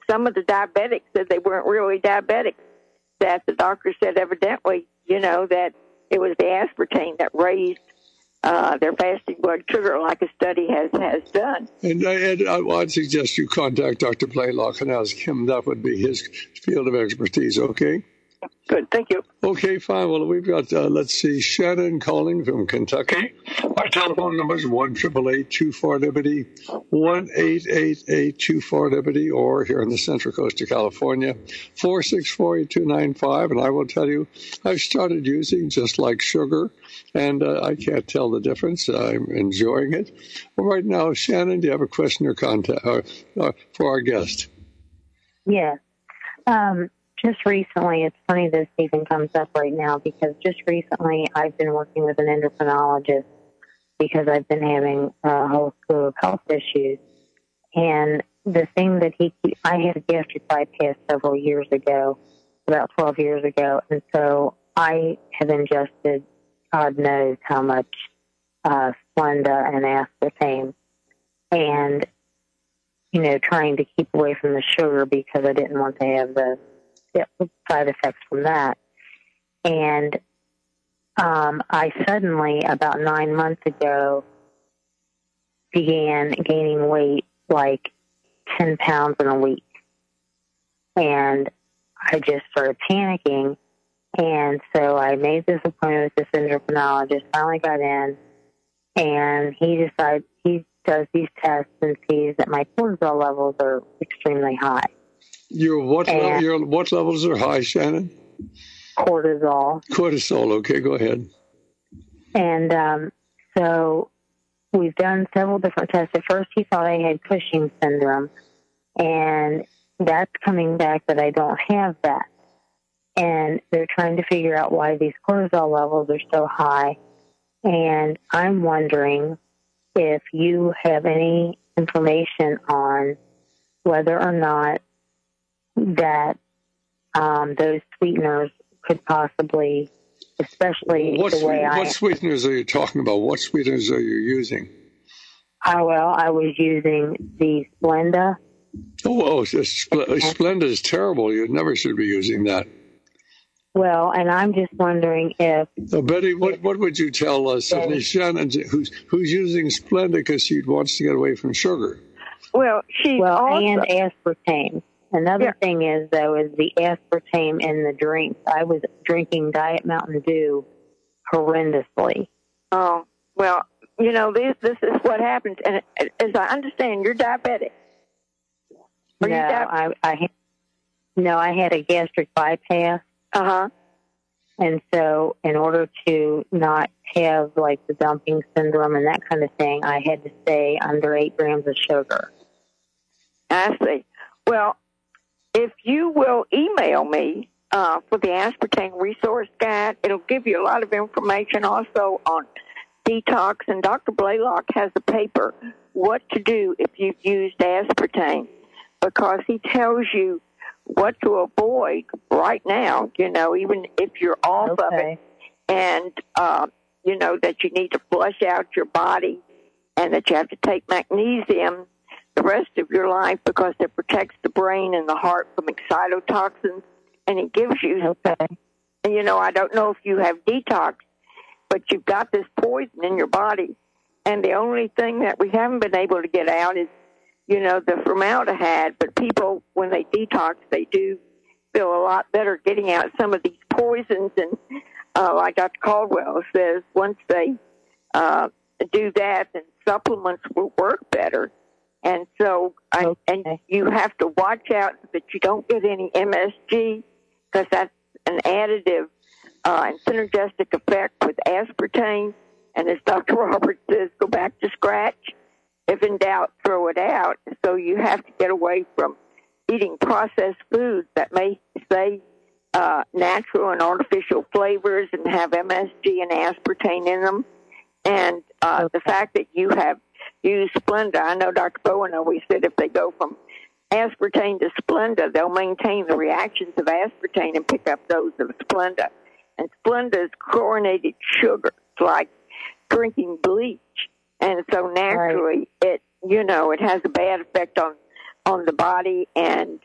some of the diabetics said they weren't really diabetics, that the doctor said evidently, you know, that it was the aspartame that raised uh, their fasting blood sugar, like a study has, has done. And, uh, and I, I'd suggest you contact Doctor Blaylock and ask him. That would be his field of expertise, okay? Good, thank you. Okay, fine. Well, we've got, uh, let's see, Shannon calling from Kentucky. Our telephone number is one eight eight eight, two four, liberty, one eight eight eight, two four, liberty, or here on the Central Coast of California, four six four, eight two nine five. And I will tell you, I've started using just like sugar, and uh, I can't tell the difference. I'm enjoying it. Well, right now, Shannon, do you have a question or contact uh, uh, for our guest? Yes. Um, Just recently, it's funny this even comes up right now because just recently I've been working with an endocrinologist because I've been having a whole slew of health issues. And the thing that he, I had a gastric bypass several years ago, about twelve years ago, and so I have ingested God knows how much uh, Splenda and aspartame, and, you know, trying to keep away from the sugar because I didn't want to have the side effects from that. And um, I suddenly, about nine months ago, began gaining weight like ten pounds in a week. And I just started panicking. And so I made this appointment with this endocrinologist, finally got in, and he decided, he does these tests and sees that my cortisol levels are extremely high. Your what, level, your what levels are high, Shannon? Cortisol. Cortisol, okay, go ahead. And um, so we've done several different tests. At first he thought I had Cushing syndrome, and that's coming back that I don't have that. And they're trying to figure out why these cortisol levels are so high. And I'm wondering if you have any information on whether or not that um, those sweeteners could possibly, especially what the way sweet, I... What sweeteners are you talking about? What sweeteners are you using? Oh, well, I was using the Splenda. Oh, oh Spl- Splenda is terrible. You never should be using that. Well, and I'm just wondering if... So, Betty, what, what would you tell us if Shannon, who's, who's using Splenda because she wants to get away from sugar? Well, she Well, also... and aspartame. Another yeah. thing is, though, is the aspartame in the drinks. I was drinking Diet Mountain Dew horrendously. Oh, well, you know, this this is what happens. And as I understand, you're diabetic. Are no, you di- I, I, no, I had a gastric bypass. Uh-huh. And so in order to not have, like, the dumping syndrome and that kind of thing, I had to stay under eight grams of sugar. I see. Well, if you will email me uh, for the aspartame resource guide, it'll give you a lot of information also on detox. And Doctor Blaylock has a paper, What to Do If You've Used Aspartame, because he tells you what to avoid right now, you know, even if you're off okay. of it. And, uh, you know, that you need to flush out your body and that you have to take magnesium the rest of your life because it protects the brain and the heart from excitotoxins, and it gives you, okay. and you know, I don't know if you have detox, but you've got this poison in your body, and the only thing that we haven't been able to get out is, you know, the formaldehyde, but people, when they detox, they do feel a lot better getting out some of these poisons, and uh, like Doctor Caldwell says, once they uh, do that, then supplements will work better. And so, I, okay. and you have to watch out that you don't get any M S G, because that's an additive uh, and synergistic effect with aspartame. And as Doctor Roberts says, go back to scratch. If in doubt, throw it out. So you have to get away from eating processed foods that may say uh, natural and artificial flavors and have M S G and aspartame in them. And uh, okay. the fact that you have use Splenda. I know Doctor Bowen always said if they go from aspartame to Splenda, they'll maintain the reactions of aspartame and pick up those of Splenda. And Splenda is chlorinated sugar. It's like drinking bleach. And so naturally, right. it, you know, it has a bad effect on, on the body. And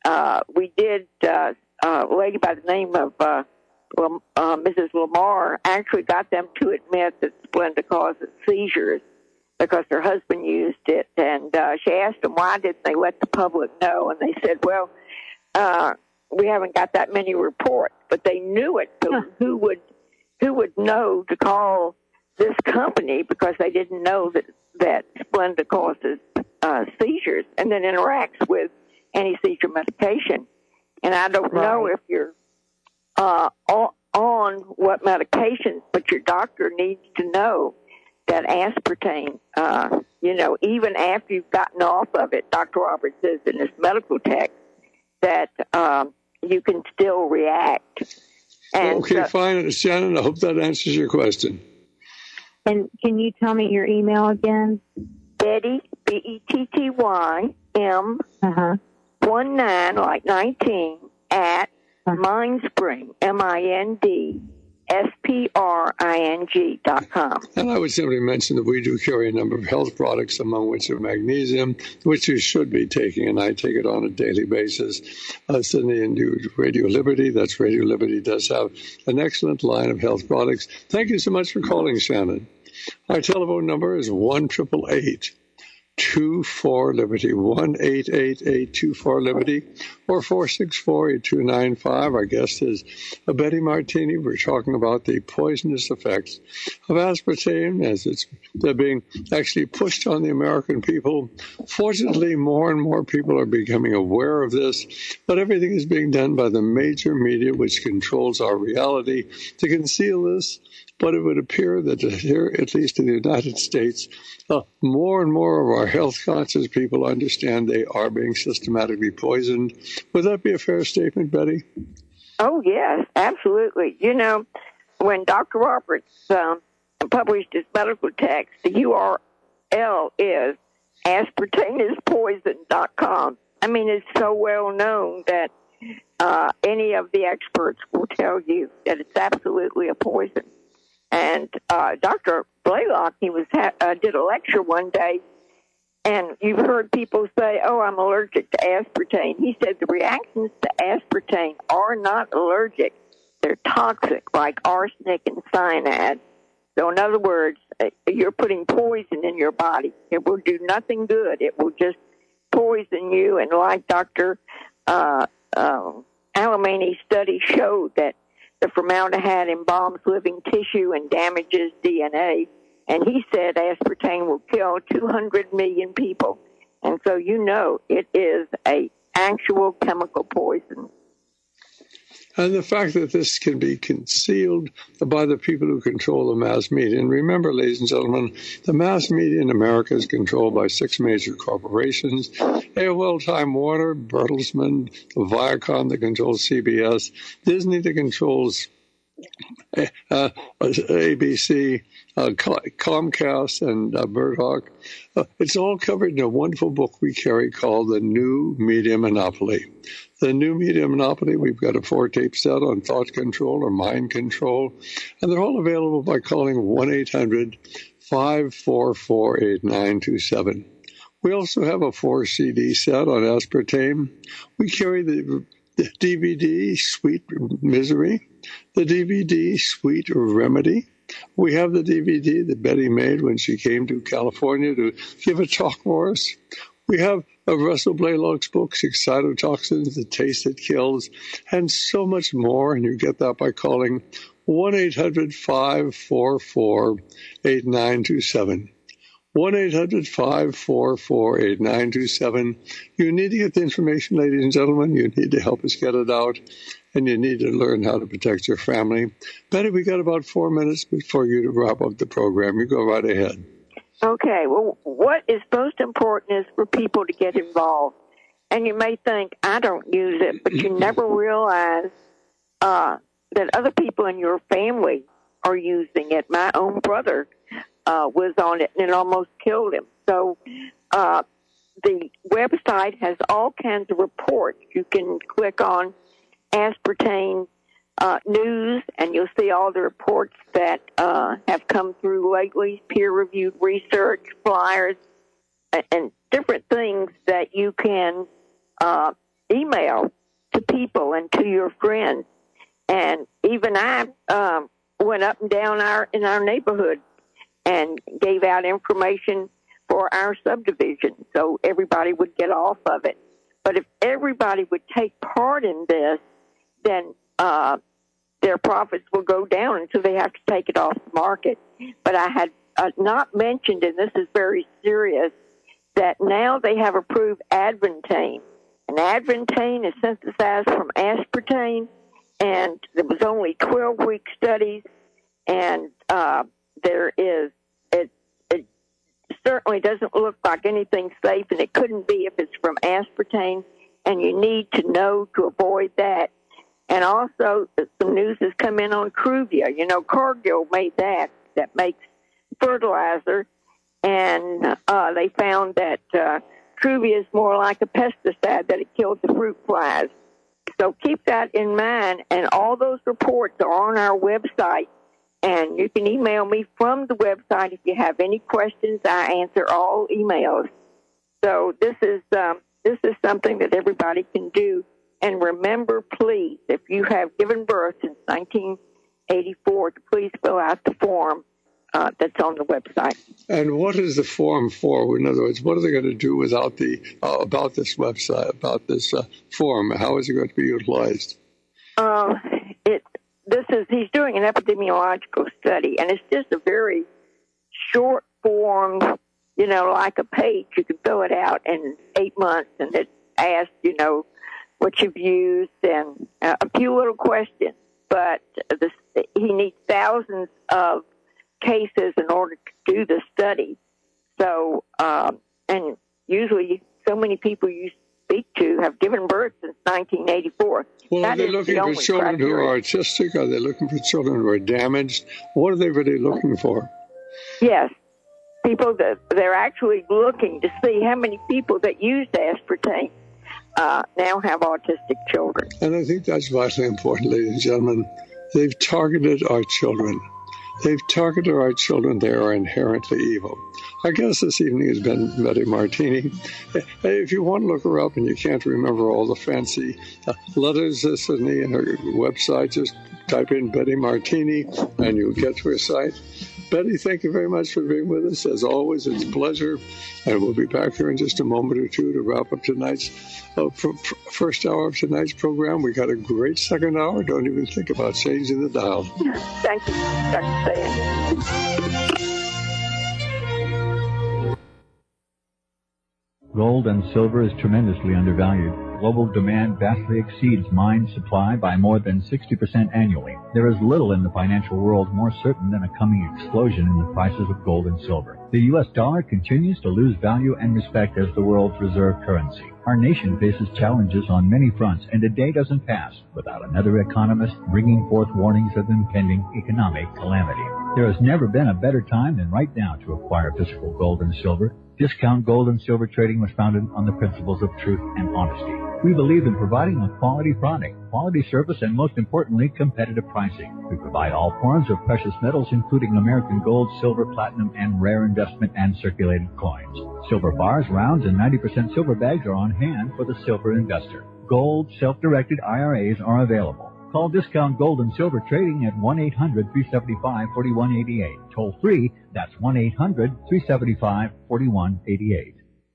uh, we did, uh, uh, a lady by the name of uh, Lam- uh, Missus Lamar actually got them to admit that Splenda causes seizures because her husband used it. And uh, she asked them, why didn't they let the public know? And they said, well, uh, we haven't got that many reports, but they knew it. So who would who would know to call this company because they didn't know that, that Splenda causes uh, seizures and then interacts with anti-seizure medication. And I don't Right. know if you're uh, on what medications, but your doctor needs to know that aspartame, uh, you know, even after you've gotten off of it, Doctor Roberts says in his medical text that um, you can still react. And Okay, uh, fine, Shannon. I hope that answers your question. And can you tell me your email again? Betty, B E T T Y M, Uh-huh. one nine, like nineteen, at Mindspring, M I N D S P R I N G dot com. And I would simply mention that we do carry a number of health products, among which are magnesium, which you should be taking, and I take it on a daily basis. Uh, Sydney and you, Radio Liberty, that's Radio Liberty, does have an excellent line of health products. Thank you so much for calling, Shannon. Our telephone number is one eight eight eight, two four, Liberty, one eight eight eight, two four, Liberty, or four six four, eight two nine five. Our guest is Betty Martini. We're talking about the poisonous effects of aspartame as it's they're being actually pushed on the American people. Fortunately, more and more people are becoming aware of this, but everything is being done by the major media, which controls our reality, to conceal this. But it would appear that here, at least in the United States, uh, more and more of our health-conscious people understand they are being systematically poisoned. Would that be a fair statement, Betty? Oh, yes, absolutely. You know, when Doctor Roberts um, published his medical text, the U R L is aspartame is poison dot com. I mean, it's so well known that uh, any of the experts will tell you that it's absolutely a poison. And uh, Doctor Blaylock, he was ha- uh, did a lecture one day, and you've heard people say, oh, I'm allergic to aspartame. He said the reactions to aspartame are not allergic. They're toxic, like arsenic and cyanide. So in other words, uh, you're putting poison in your body. It will do nothing good. It will just poison you. And like Doctor Uh, uh, Alamani's study showed that the formaldehyde embalms living tissue and damages D N A. And he said aspartame will kill two hundred million people. And so you know it is a actual chemical poison. And the fact that this can be concealed by the people who control the mass media. And remember, ladies and gentlemen, the mass media in America is controlled by six major corporations: A O L, Time Warner, Bertelsmann, Viacom that controls C B S, Disney that controls uh, A B C, uh, Comcast, and uh, Murdoch. Uh, it's all covered in a wonderful book we carry called The New Media Monopoly. The New Media Monopoly, we've got a four-tape set on thought control or mind control, and they're all available by calling one eight hundred, five four four, eight nine two seven. We also have a four-C D set on aspartame. We carry the, the D V D, Sweet Misery, the D V D, Sweet Remedy. We have the D V D that Betty made when she came to California to give a talk for us. We have of Russell Blaylock's books, Excitotoxins, The Taste That Kills, and so much more. And you get that by calling one eight hundred, five four four, eight nine two seven. one eight hundred, five four four, eight nine two seven. You need to get the information, ladies and gentlemen. You need to help us get it out, and you need to learn how to protect your family. Betty, we got about four minutes before you to wrap up the program. You go right ahead. Okay, well, what is most important is for people to get involved. And you may think, I don't use it, but you never realize uh, that other people in your family are using it. My own brother uh, was on it, and it almost killed him. So uh, the website has all kinds of reports. You can click on aspartame Uh, news, and you'll see all the reports that uh, have come through lately, peer-reviewed research, flyers, and, and different things that you can uh, email to people and to your friends. And even I um, went up and down our in our neighborhood and gave out information for our subdivision so everybody would get off of it. But if everybody would take part in this, then uh, their profits will go down until they have to take it off the market. But I had uh, not mentioned, and this is very serious, that now they have approved Advantane. And Advantane is synthesized from aspartame, and there was only twelve-week studies, and uh, there is, it, it certainly doesn't look like anything safe, and it couldn't be if it's from aspartame, and you need to know to avoid that. And also, some news has come in on Cruvia. You know, Cargill made that, that makes fertilizer, and uh, they found that uh, Cruvia is more like a pesticide, that it kills the fruit flies. So keep that in mind, and all those reports are on our website, and you can email me from the website if you have any questions. I answer all emails. So this is um, this is something that everybody can do. And remember, please, if you have given birth since nineteen eighty-four, to please fill out the form uh, that's on the website. And what is the form for? In other words, what are they going to do without the uh, about this website, about this uh, form? How is it going to be utilized? Uh, it this is he's doing an epidemiological study, and it's just a very short form, you know, like a page. You can fill it out in eight months, and it asks, you know, what you've used and uh, a few little questions. But this, he needs thousands of cases in order to do the study. So, um, and usually so many people you speak to have given birth since nineteen eighty-four. Well, That are they is looking the for only children who criteria. are autistic? Are they looking for children who are damaged? What are they really looking for? Yes. People that they're actually looking to see how many people that used aspartame uh, now have autistic children. And I think that's vitally important, ladies and gentlemen. They've targeted our children. They've targeted our children. They are inherently evil. Our guest this evening has been Betty Martini. Hey, if you want to look her up and you can't remember all the fancy uh, letters, uh, Sydney, and her website, just type in Betty Martini and you'll get to her site. Betty, thank you very much for being with us. As always, it's a pleasure. And we'll be back here in just a moment or two to wrap up tonight's uh, f- f- first hour of tonight's program. We got a great second hour. Don't even think about changing the dial. Thank you, Doctor Stan. Gold and silver is tremendously undervalued. Global demand vastly exceeds mine supply by more than sixty percent annually. There is little in the financial world more certain than a coming explosion in the prices of gold and silver. The U S dollar continues to lose value and respect as the world's reserve currency. Our nation faces challenges on many fronts, and a day doesn't pass without another economist bringing forth warnings of impending economic calamity. There has never been a better time than right now to acquire physical gold and silver. Discount Gold and Silver Trading was founded on the principles of truth and honesty. We believe in providing a quality product, quality service, and most importantly, competitive pricing. We provide all forms of precious metals, including American gold, silver, platinum, and rare investment and circulated coins. Silver bars, rounds, and ninety percent silver bags are on hand for the silver investor. Gold, self-directed I R As are available. Call Discount Gold and Silver Trading at one eight hundred, three seven five, four one eight eight. Toll free, that's one eight hundred, three seven five, four one eight eight.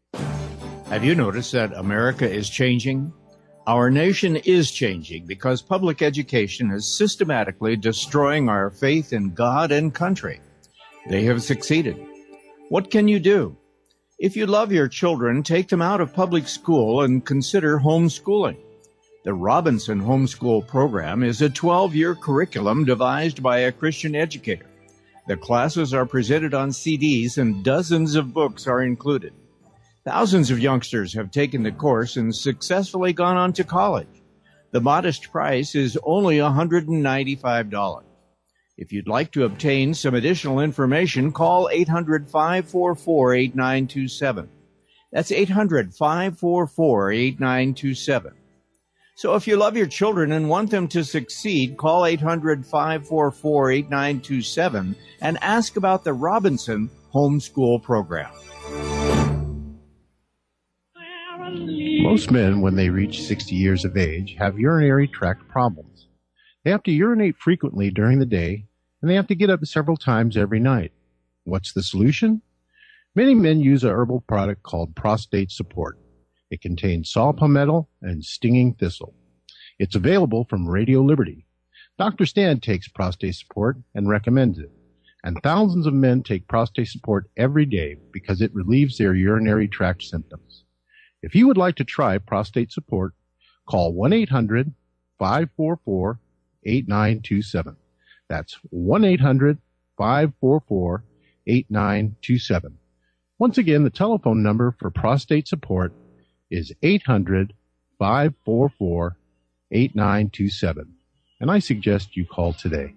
Have you noticed that America is changing? Our nation is changing because public education is systematically destroying our faith in God and country. They have succeeded. What can you do? If you love your children, take them out of public school and consider homeschooling. The Robinson Homeschool Program is a twelve-year curriculum devised by a Christian educator. The classes are presented on C Ds and dozens of books are included. Thousands of youngsters have taken the course and successfully gone on to college. The modest price is only one hundred ninety-five dollars. If you'd like to obtain some additional information, call eight hundred, five four four, eight nine two seven. That's eight hundred, five four four, eight nine two seven. So if you love your children and want them to succeed, call eight hundred, five four four, eight nine two seven and ask about the Robinson Homeschool Program. There are Most men, when they reach sixty years of age, have urinary tract problems. They have to urinate frequently during the day, and they have to get up several times every night. What's the solution? Many men use a herbal product called Prostate Support. It contains saw palmetto and stinging thistle. It's available from Radio Liberty. Doctor Stan takes Prostate Support and recommends it. And thousands of men take Prostate Support every day because it relieves their urinary tract symptoms. If you would like to try Prostate Support, call one eight hundred five four four eight nine two seven. That's one eight hundred five four four eight nine two seven. Once again, the telephone number for Prostate Support is eight hundred five four four eight nine two seven. And I suggest you call today.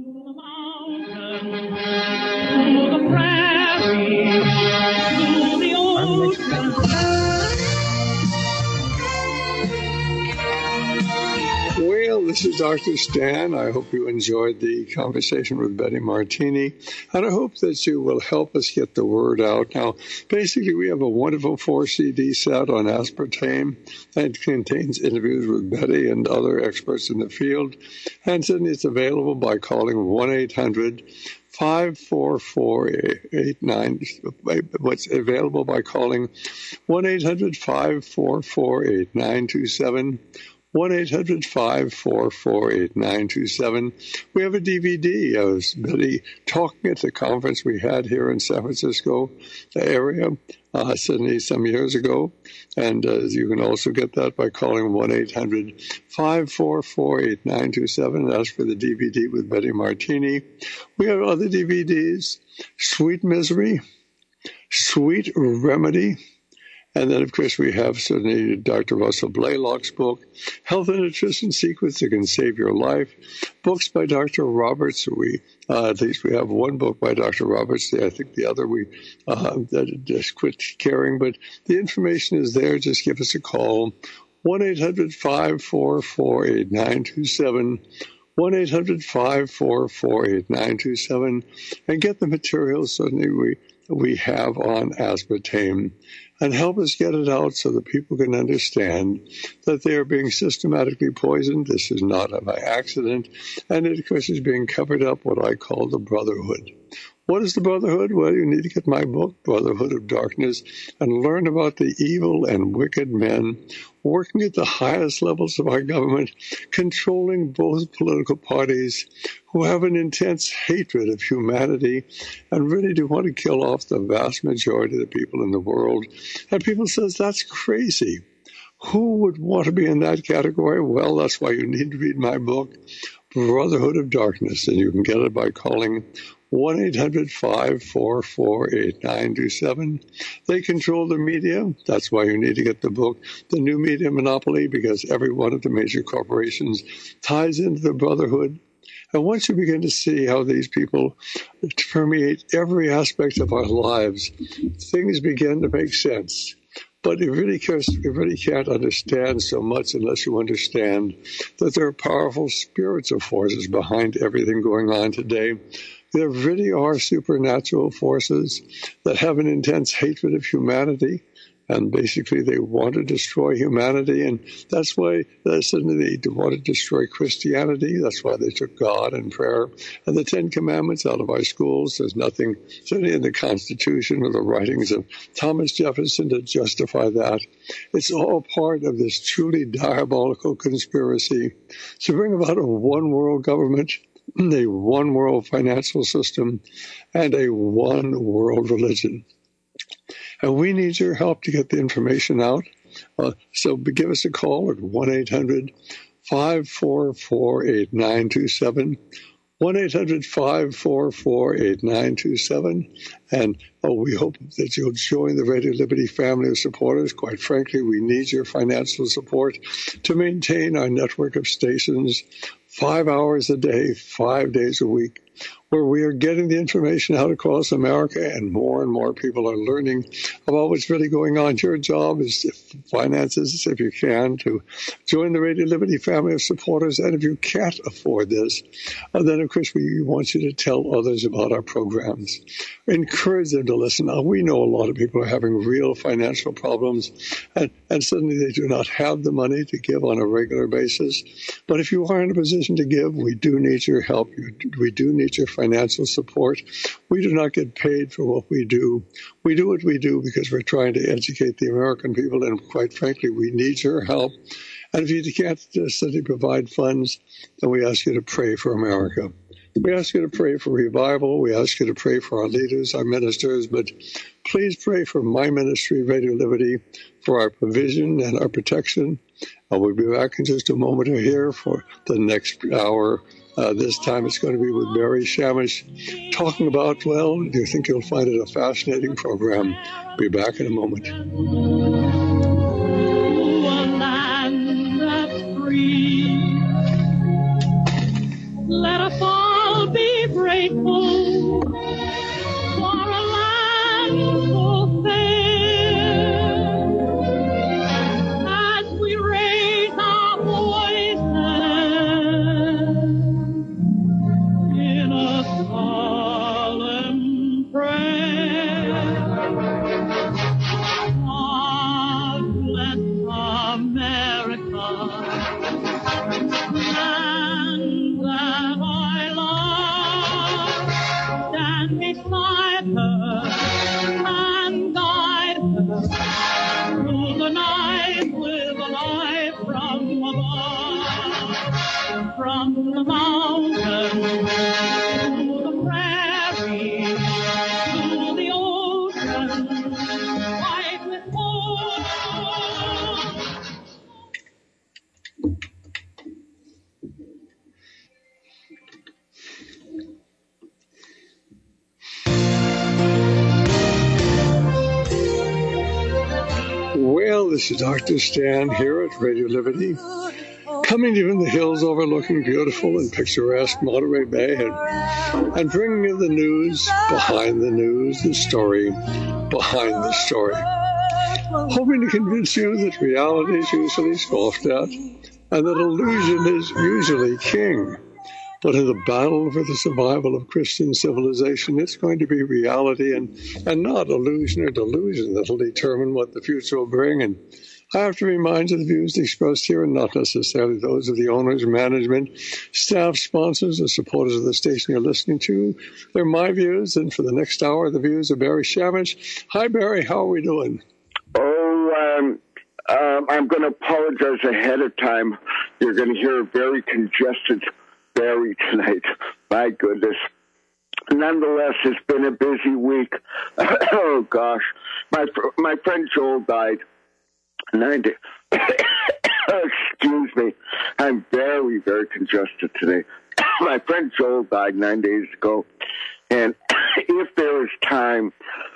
Well, this is Doctor Stan. I hope you enjoyed the conversation with Betty Martini, and I hope that you will help us get the word out. Now, basically, we have a wonderful four C D set on aspartame that contains interviews with Betty and other experts in the field, and certainly it's available by calling one eight hundred five four four eight nine. What's available by calling one eight hundred five four four eight nine two seven. one eight hundred five four four eight nine two seven. We have a D V D of Betty talking at the conference we had here in San Francisco area, uh, Sydney, some years ago. And uh, you can also get that by calling one eight hundred five four four eight nine two seven. That's for the D V D with Betty Martini. We have other D V Ds, Sweet Misery, Sweet Remedy. And then, of course, we have certainly Doctor Russell Blaylock's book, Health and Nutrition Secrets That Can Save Your Life. Books by Doctor Roberts. We uh, at least we have one book by Doctor Roberts. I think the other we uh, just quit caring. But the information is there. Just give us a call. one eight hundred five four four eight nine two seven. one eight hundred five four four eight nine two seven. And get the materials certainly we, we have on aspartame. And help us get it out so that people can understand that they are being systematically poisoned. This is not by accident. And it, of course, is being covered up, what I call the Brotherhood. What is the Brotherhood? Well, you need to get my book, Brotherhood of Darkness, and learn about the evil and wicked men working at the highest levels of our government, controlling both political parties, who have an intense hatred of humanity and really do want to kill off the vast majority of the people in the world. And people says that's crazy. Who would want to be in that category? Well, that's why you need to read my book, Brotherhood of Darkness, and you can get it by calling one eight hundred five four four eight nine two seven. They control the media. That's why you need to get the book, The New Media Monopoly, because every one of the major corporations ties into the Brotherhood. And once you begin to see how these people permeate every aspect of our lives, things begin to make sense. But you really, you really can't understand so much unless you understand that there are powerful spiritual forces behind everything going on today. There really are supernatural forces that have an intense hatred of humanity, and basically they want to destroy humanity, and that's why they suddenly they want to destroy Christianity. That's why they took God and prayer and the Ten Commandments out of our schools. There's nothing, certainly in the Constitution or the writings of Thomas Jefferson, to justify that. It's all part of this truly diabolical conspiracy to bring about a one-world government, a one-world financial system, and a one-world religion. And we need your help to get the information out. Uh, so give us a call at one eight hundred five four four eight nine two seven. one eight hundred five four four eight nine two seven. And oh, we hope that you'll join the Radio Liberty family of supporters. Quite frankly, we need your financial support to maintain our network of stations five hours a day, five days a week. where we are getting the information out across America, and more and more people are learning about what's really going on. Your job is to finances, if you can, to join the Radio Liberty family of supporters. And if you can't afford this, uh, then, of course, we want you to tell others about our programs. Encourage them to listen. Now, we know a lot of people are having real financial problems, and, and suddenly they do not have the money to give on a regular basis. But if you are in a position to give, we do need your help. We do need your financial support. We do not get paid for what we do. We do what we do because we're trying to educate the American people, and quite frankly, we need your help. And if you can't suddenly provide funds, then we ask you to pray for America. We ask you to pray for revival. We ask you to pray for our leaders, our ministers, but please pray for my ministry, Radio Liberty, for our provision and our protection. Uh, we'll be back in just a moment here for the next hour. Uh, this time it's going to be with Barry Shamish talking about, well, do you think you'll find it a fascinating program? Be back in a moment. To a land that's free. Let us all be grateful for a land so fair. As we raise our voices in a solemn prayer. God bless America, land that I love. Stand beside her and guide her through the night with a light from above, from the mountains to the prairie to the ocean, white with gold. Well, this is Doctor Stan here at Radio Liberty, coming to you in the hills overlooking beautiful and picturesque Monterey Bay, and, and bringing you the news behind the news, the story behind the story. Hoping to convince you that reality is usually scoffed at, and that illusion is usually king. But in the battle for the survival of Christian civilization, it's going to be reality and, and not illusion or delusion that will determine what the future will bring. And I have to remind you the views expressed here are not necessarily those of the owners, management, staff, sponsors, or supporters of the station you're listening to. They're my views, and for the next hour, the views of Barry Shamish. Hi, Barry. How are we doing? Oh, um, um, I'm going to apologize ahead of time. You're going to hear a very congested Barry tonight. My goodness. Nonetheless, it's been a busy week. Oh, gosh. My my friend Joel died. ninety Excuse me. I'm very, very congested today. My friend Joel died nine days ago. And if there is time,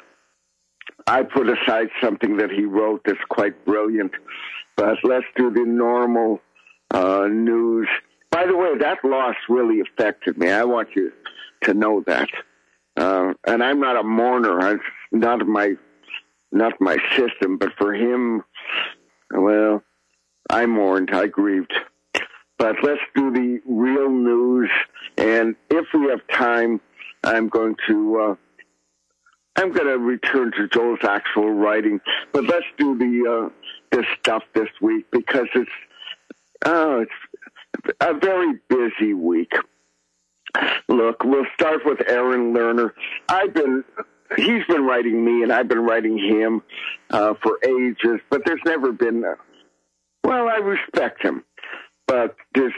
I put aside something that he wrote that's quite brilliant. But let's do the normal uh, news. By the way, that loss really affected me. I want you to know that. Uh, and I'm not a mourner. It's not my, not my system. But for him, well, I mourned. I grieved. But let's do the real news. And if we have time, I'm going to, uh, I'm going to return to Joel's actual writing. But let's do the uh, this stuff this week because it's, oh, it's a very busy week. Look, we'll start with Aaron Lerner. I've been, he's been writing me, and I've been writing him uh, for ages, but there's never been, uh, well, I respect him, but there's,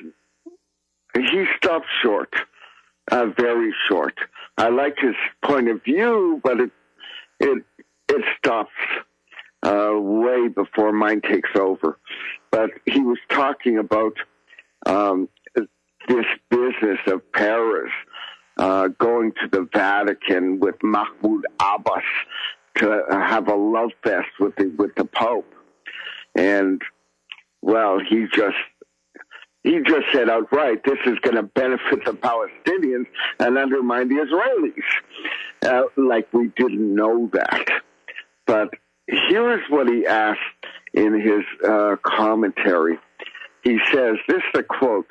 he stopped short, uh, very short. I like his point of view, but it, it, it stops uh, way before mine takes over. But he was talking about Um, this business of Paris uh, going to the Vatican with Mahmoud Abbas to have a love fest with the with the Pope, and well, he just he just said said outright, this is going to benefit the Palestinians and undermine the Israelis. Uh, like we didn't know that. But here is what he asked in his uh, commentary. He says, this is a quote,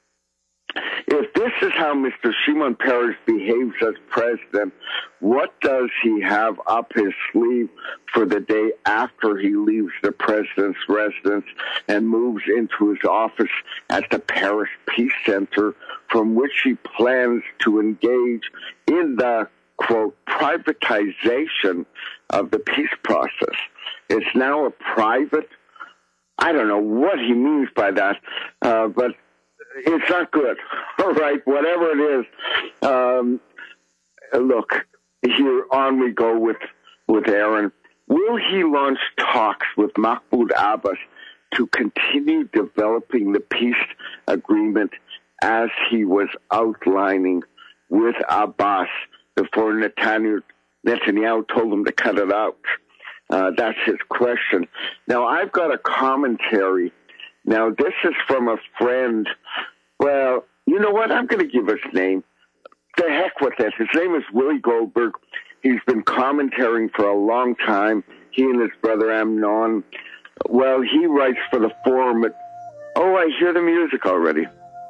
"If this is how Mister Shimon Peres behaves as president, what does he have up his sleeve for the day after he leaves the president's residence and moves into his office at the Paris Peace Center, from which he plans to engage in the, quote, privatization of the peace process? It's now a private..." I don't know what he means by that, uh, but it's not good. All right, whatever it is. Um, look, here on we go with, with Aaron. Will he launch talks with Mahmoud Abbas to continue developing the peace agreement as he was outlining with Abbas before Netanyahu, Netanyahu told him to cut it out? Uh, that's his question. Now, I've got a commentary. Now, this is from a friend. Well, you know what? I'm going to give his name. The heck with it. His name is Willie Goldberg. He's been commentating for a long time. He and his brother Amnon. Well, he writes for the forum. At, oh, I hear the music already.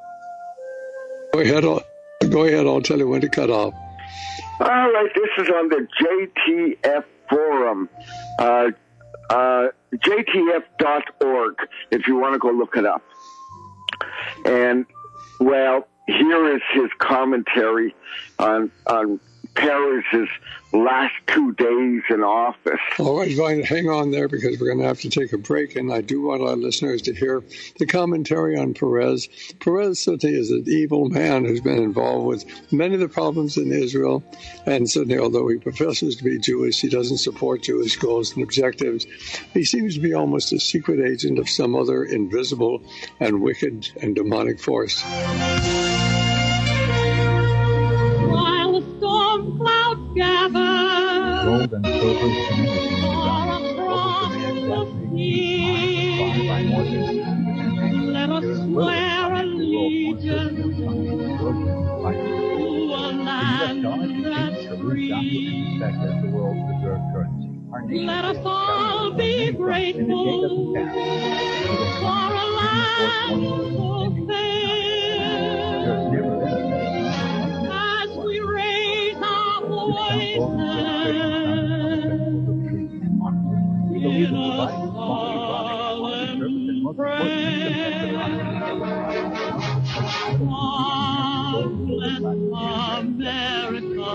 Go ahead. I'll, go ahead. I'll tell you when to cut off. All right. This is on the J T F forum. Uh, uh, J T F dot org, if you want to go look it up. And, well, here is his commentary on, on Peres' last two days in office. All right, Vine, hang on there because we're going to have to take a break, and I do want our listeners to hear the commentary on Peres. Peres certainly is an evil man who's been involved with many of the problems in Israel, and certainly although he professes to be Jewish, he doesn't support Jewish goals and objectives. He seems to be almost a secret agent of some other invisible and wicked and demonic force. Gold and silver is tremendously undervalued. Global demand by more than sixty percent. Let us swear allegiance to a land that's free. The world's reserve currency. Let us all be grateful for a land so fair. As we raise our voices in a solemn prayer. God bless America,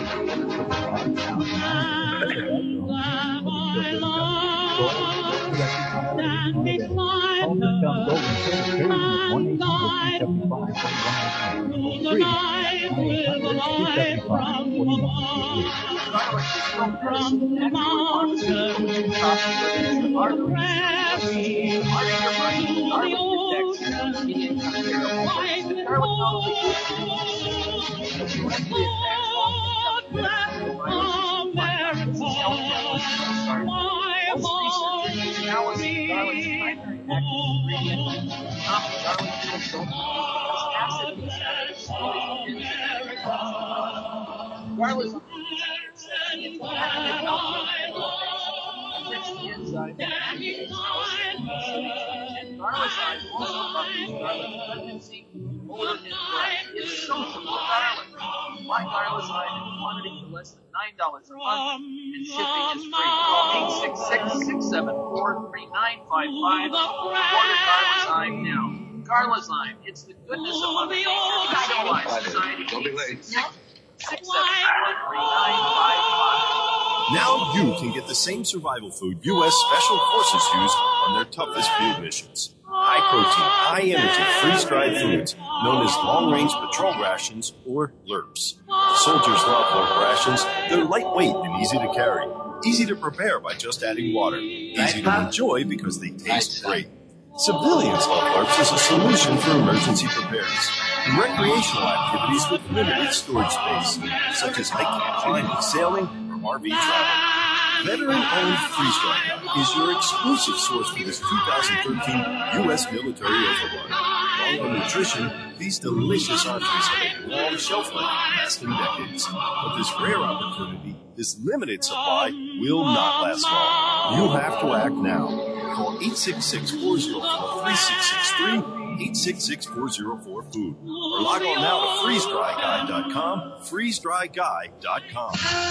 and that I love, stand beside her, and guide her through the night with a light from above, from the mountains to the prairie, to the ocean, white and gold. God bless America, my home sweet home. God bless America, Wireless. and that I love, stand beside her, It's social garlic. Buy garlicide in quantity for less than nine dollars a month, and shipping is free. Call eight six six, six seven four, three nine five five. Order garlicide now. Garlicide, it's the goodness of Mother Nature. Civilized society. Don't be late. six seven four, three nine five five. Now you can get the same survival food U S Special Forces use on their toughest field missions. High-protein, high-energy, freeze-dried foods known as long-range patrol rations, or L R Ps. Soldiers love L R P rations. They're lightweight and easy to carry. Easy to prepare by just adding water. Easy to enjoy because they taste great. Civilians love L R Ps as a solution for emergency repairs. And recreational activities with limited storage space, such as hiking, climbing, sailing, or R V travel. Veteran-owned Freeze-Dried is your exclusive source for this two thousand thirteen U S military overrun. strong on nutrition, these delicious entrees have a long shelf life lasting decades. But this rare opportunity, this limited supply, will not last long. You have to act now. Call eight six six, four zero four, three six six three, eight six six, four zero four, food. Or log on now to freeze dry guy dot com, freeze dry guy dot com.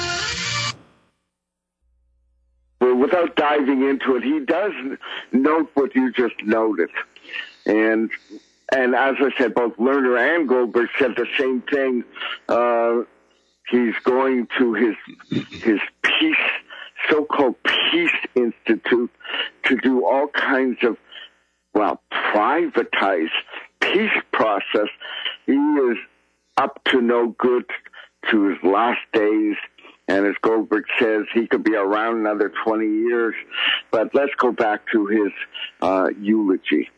Well, without diving into it, he does note what you just noted. And and as I said, both Lerner and Goldberg said the same thing. Uh, he's going to his his peace, so-called Peace Institute, to do all kinds of, well, privatize peace process. He is up to no good to his last days. And as Goldberg says, he could be around another twenty years. But let's go back to his uh, eulogy.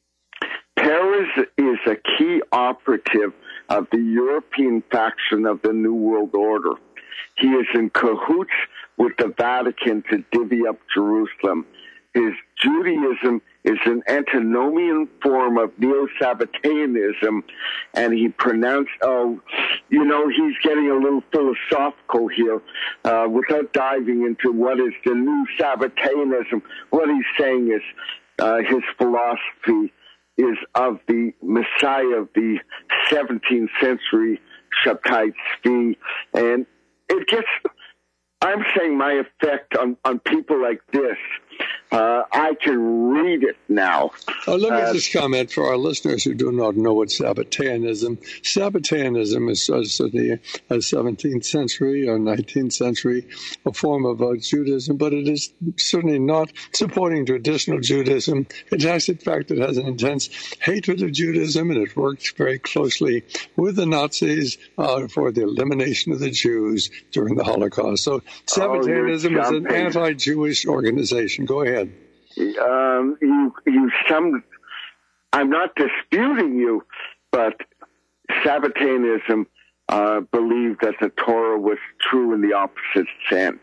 Peres is a key operative of the European faction of the New World Order. He is in cahoots with the Vatican to divvy up Jerusalem. His Judaism is an antinomian form of Neo-Sabbateanism, and he pronounced, oh, you know, he's getting a little philosophical here uh, without diving into what is the new Sabbateanism. What he's saying is uh, his philosophy is of the Messiah of the seventeenth century, Shabtai Tzvi, and it gets, I'm saying my effect on, on people like this, Uh, I can read it now. Uh, let me uh, just comment for our listeners who do not know what Sabbateanism. Sabbateanism is uh, certainly a seventeenth century or nineteenth century a form of uh, Judaism, but it is certainly not supporting traditional Judaism. It has, in fact, it has an intense hatred of Judaism, and it worked very closely with the Nazis uh, for the elimination of the Jews during the Holocaust. So Sabbateanism oh, is an anti-Jewish organization. Go ahead. Um, you, you some, I'm not disputing you, but Sabbateanism uh, believed that the Torah was true in the opposite sense,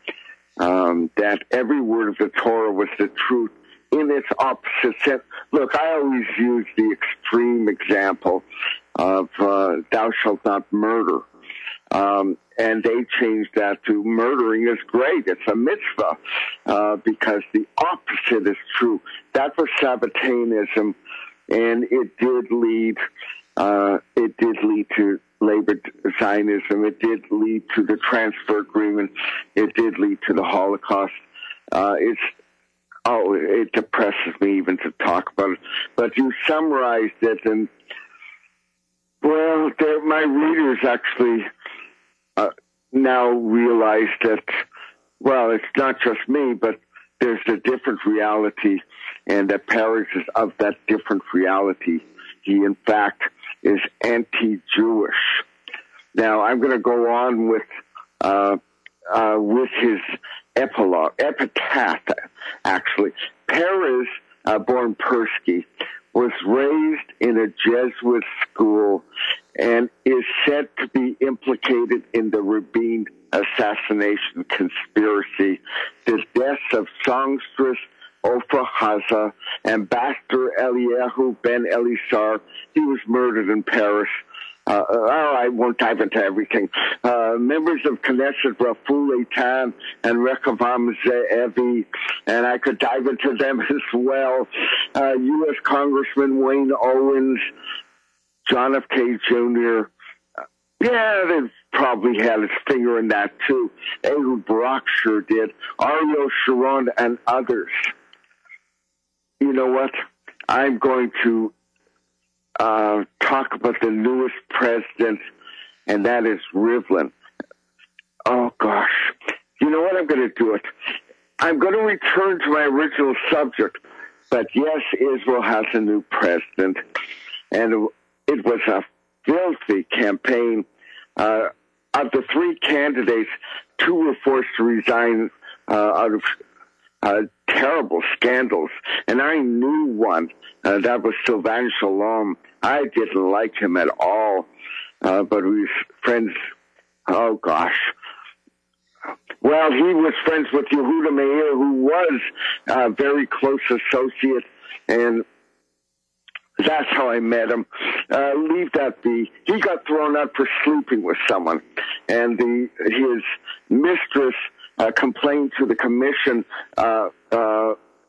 um, that every word of the Torah was the truth in its opposite sense. Look, I always use the extreme example of uh, thou shalt not murder. Um, and they changed that to murdering is great. It's a mitzvah, uh, because the opposite is true. That was Sabbateanism, and it did lead, uh, it did lead to labor Zionism. It did lead to the transfer agreement. It did lead to the Holocaust. Uh, it's, oh, it depresses me even to talk about it. But you summarized it, and, well, my readers actually, Uh, now realize that, well, it's not just me, but there's a different reality, and that Peres is of that different reality. He, in fact, is anti-Jewish. Now, I'm going to go on with uh, uh, with his epilogue, epitaph, actually. Peres, uh, born Persky, was raised in a Jesuit school and is said to be implicated in the Rabin assassination conspiracy. The deaths of songstress Ofra Haza, Ambassador Eliyahu ben Elisar, he was murdered in Paris. Uh, oh, I won't dive into everything. Uh, members of Knesset, Raful Eitan and Rechavam Ze'evi, and I could dive into them as well. Uh, U S Congressman Wayne Owens, John F. K. Junior Yeah, they probably had his finger in that too. Ehud Barak sure did. Ariel Sharon and others. You know what? I'm going to uh, talk about the newest president, and that is Rivlin. Oh, gosh. You know what? I'm going to do it. I'm going to return to my original subject. But yes, Israel has a new president, and it was a filthy campaign. Uh, of the three candidates, two were forced to resign uh, out of uh, terrible scandals, and I knew one. Uh, that was Sylvain Shalom. I didn't like him at all, uh, but we were friends. Oh, gosh. Well, he was friends with Yehuda Meir, who was a very close associate, and That's how I met him. Uh, leave that be. He got thrown out for sleeping with someone, and the his mistress uh, complained to the commission. Uh, uh,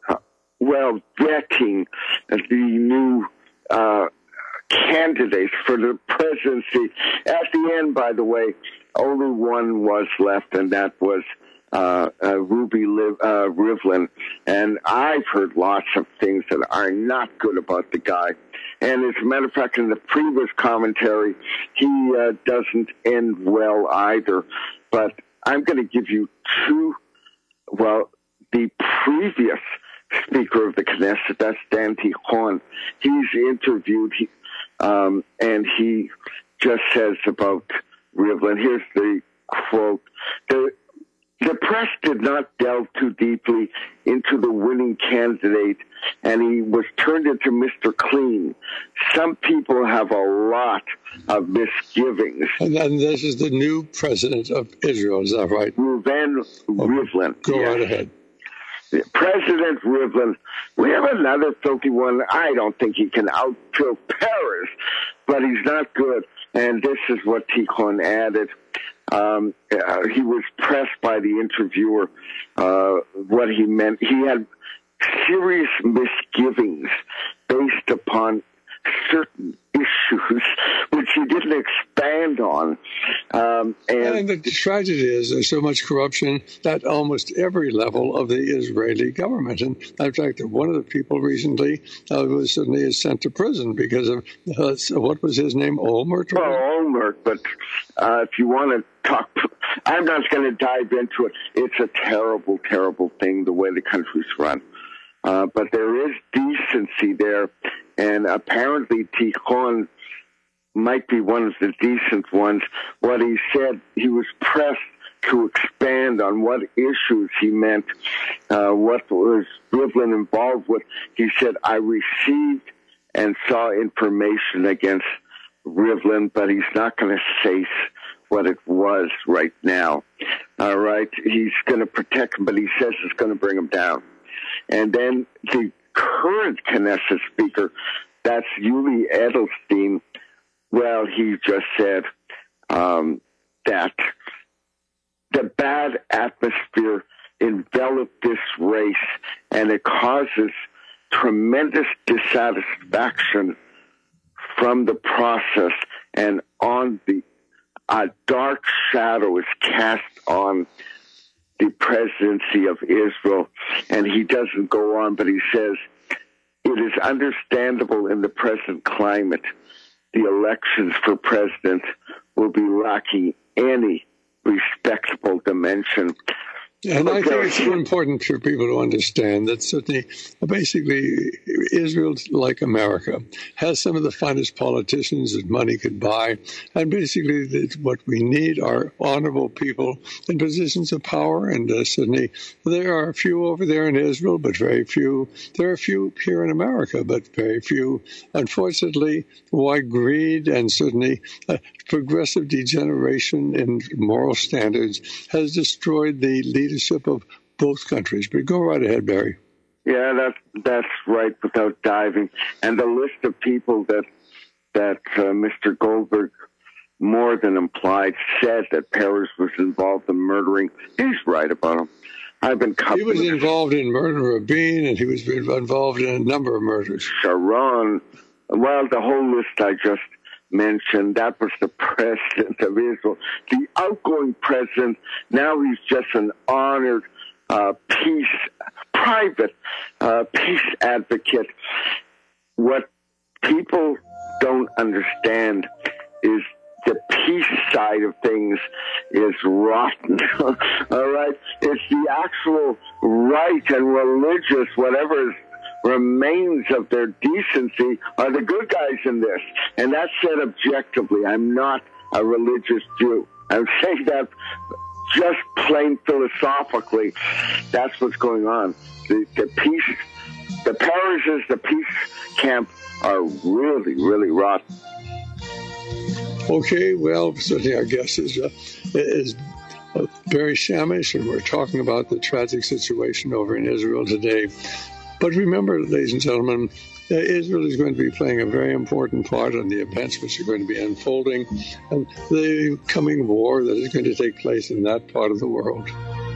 well, vetting the new uh, candidates for the presidency. At the end, by the way, only one was left, and that was Uh, uh, Ruby Liv, uh, Rivlin, and I've heard lots of things that are not good about the guy. And as a matter of fact, in the previous commentary, he uh, doesn't end well either. But I'm going to give you two, well, the previous Speaker of the Knesset, that's Dan Tichon, he's interviewed, he, um, and he just says about Rivlin, here's the quote, the The press did not delve too deeply into the winning candidate, and he was turned into Mister Clean. Some people have a lot of misgivings. And then this is the new president of Israel, is that right? Reuven oh, Rivlin. Go yes. right ahead. President Rivlin. We have another filthy one. I don't think he can outkill Paris, but he's not good. And this is what Tichon added. Um, uh, he was pressed by the interviewer uh, what he meant. He had serious misgivings based upon certain issues which he didn't expand on. Um, and, and the tragedy is there's so much corruption at almost every level of the Israeli government. And in fact, one of the people recently uh, was suddenly sent to prison because of, uh, what was his name, Olmert? Well, Olmert, but uh, if you want to talk, I'm not going to dive into it. It's a terrible, terrible thing, the way the country's run. Uh, but there is decency there, and apparently Tichon might be one of the decent ones. What he said, he was pressed to expand on what issues he meant, uh, what was Rivlin involved with. He said, I received and saw information against Rivlin, but he's not going to say what it was right now. All right, he's going to protect him, but he says it's going to bring him down. And then the current Knesset Speaker, that's Yuli Edelstein, well, he just said um, that the bad atmosphere enveloped this race, and it causes tremendous dissatisfaction from the process, and on the a dark shadow is cast on the presidency of Israel. And he doesn't go on, but he says, it is understandable in the present climate, the elections for president will be lacking any respectable dimension. And I think it's important for people to understand that certainly, basically, Israel, like America, has some of the finest politicians that money could buy. And basically, that what we need are honorable people in positions of power. And uh, certainly, there are a few over there in Israel, but very few. There are a few here in America, but very few. Unfortunately, why greed and certainly uh, progressive degeneration in moral standards has destroyed the leadership of both countries. But go right ahead, Barry. Yeah, that's that's right. Without diving, and the list of people that that uh, Mister Goldberg more than implied said that Peres was involved in murdering. He's right about him. I've been. He was involved in murder of Rabin, and he was involved in a number of murders. Sharon. Well, the whole list I just mentioned, that was the president of Israel. The outgoing president, now he's just an honored uh, peace, private uh, peace advocate. What people don't understand is the peace side of things is rotten. All right? It's the actual right and religious, whatever is remains of their decency, are the good guys in this. And that's said objectively. I'm not a religious Jew. I'm saying that just plain philosophically. That's what's going on. The, the peace, the parishes, the peace camp are really, really rotten. Okay, well, certainly our guest is, uh, is uh, Barry Shamish, and we're talking about the tragic situation over in Israel today. But remember, ladies and gentlemen, Israel is going to be playing a very important part in the events which are going to be unfolding and the coming war that is going to take place in that part of the world.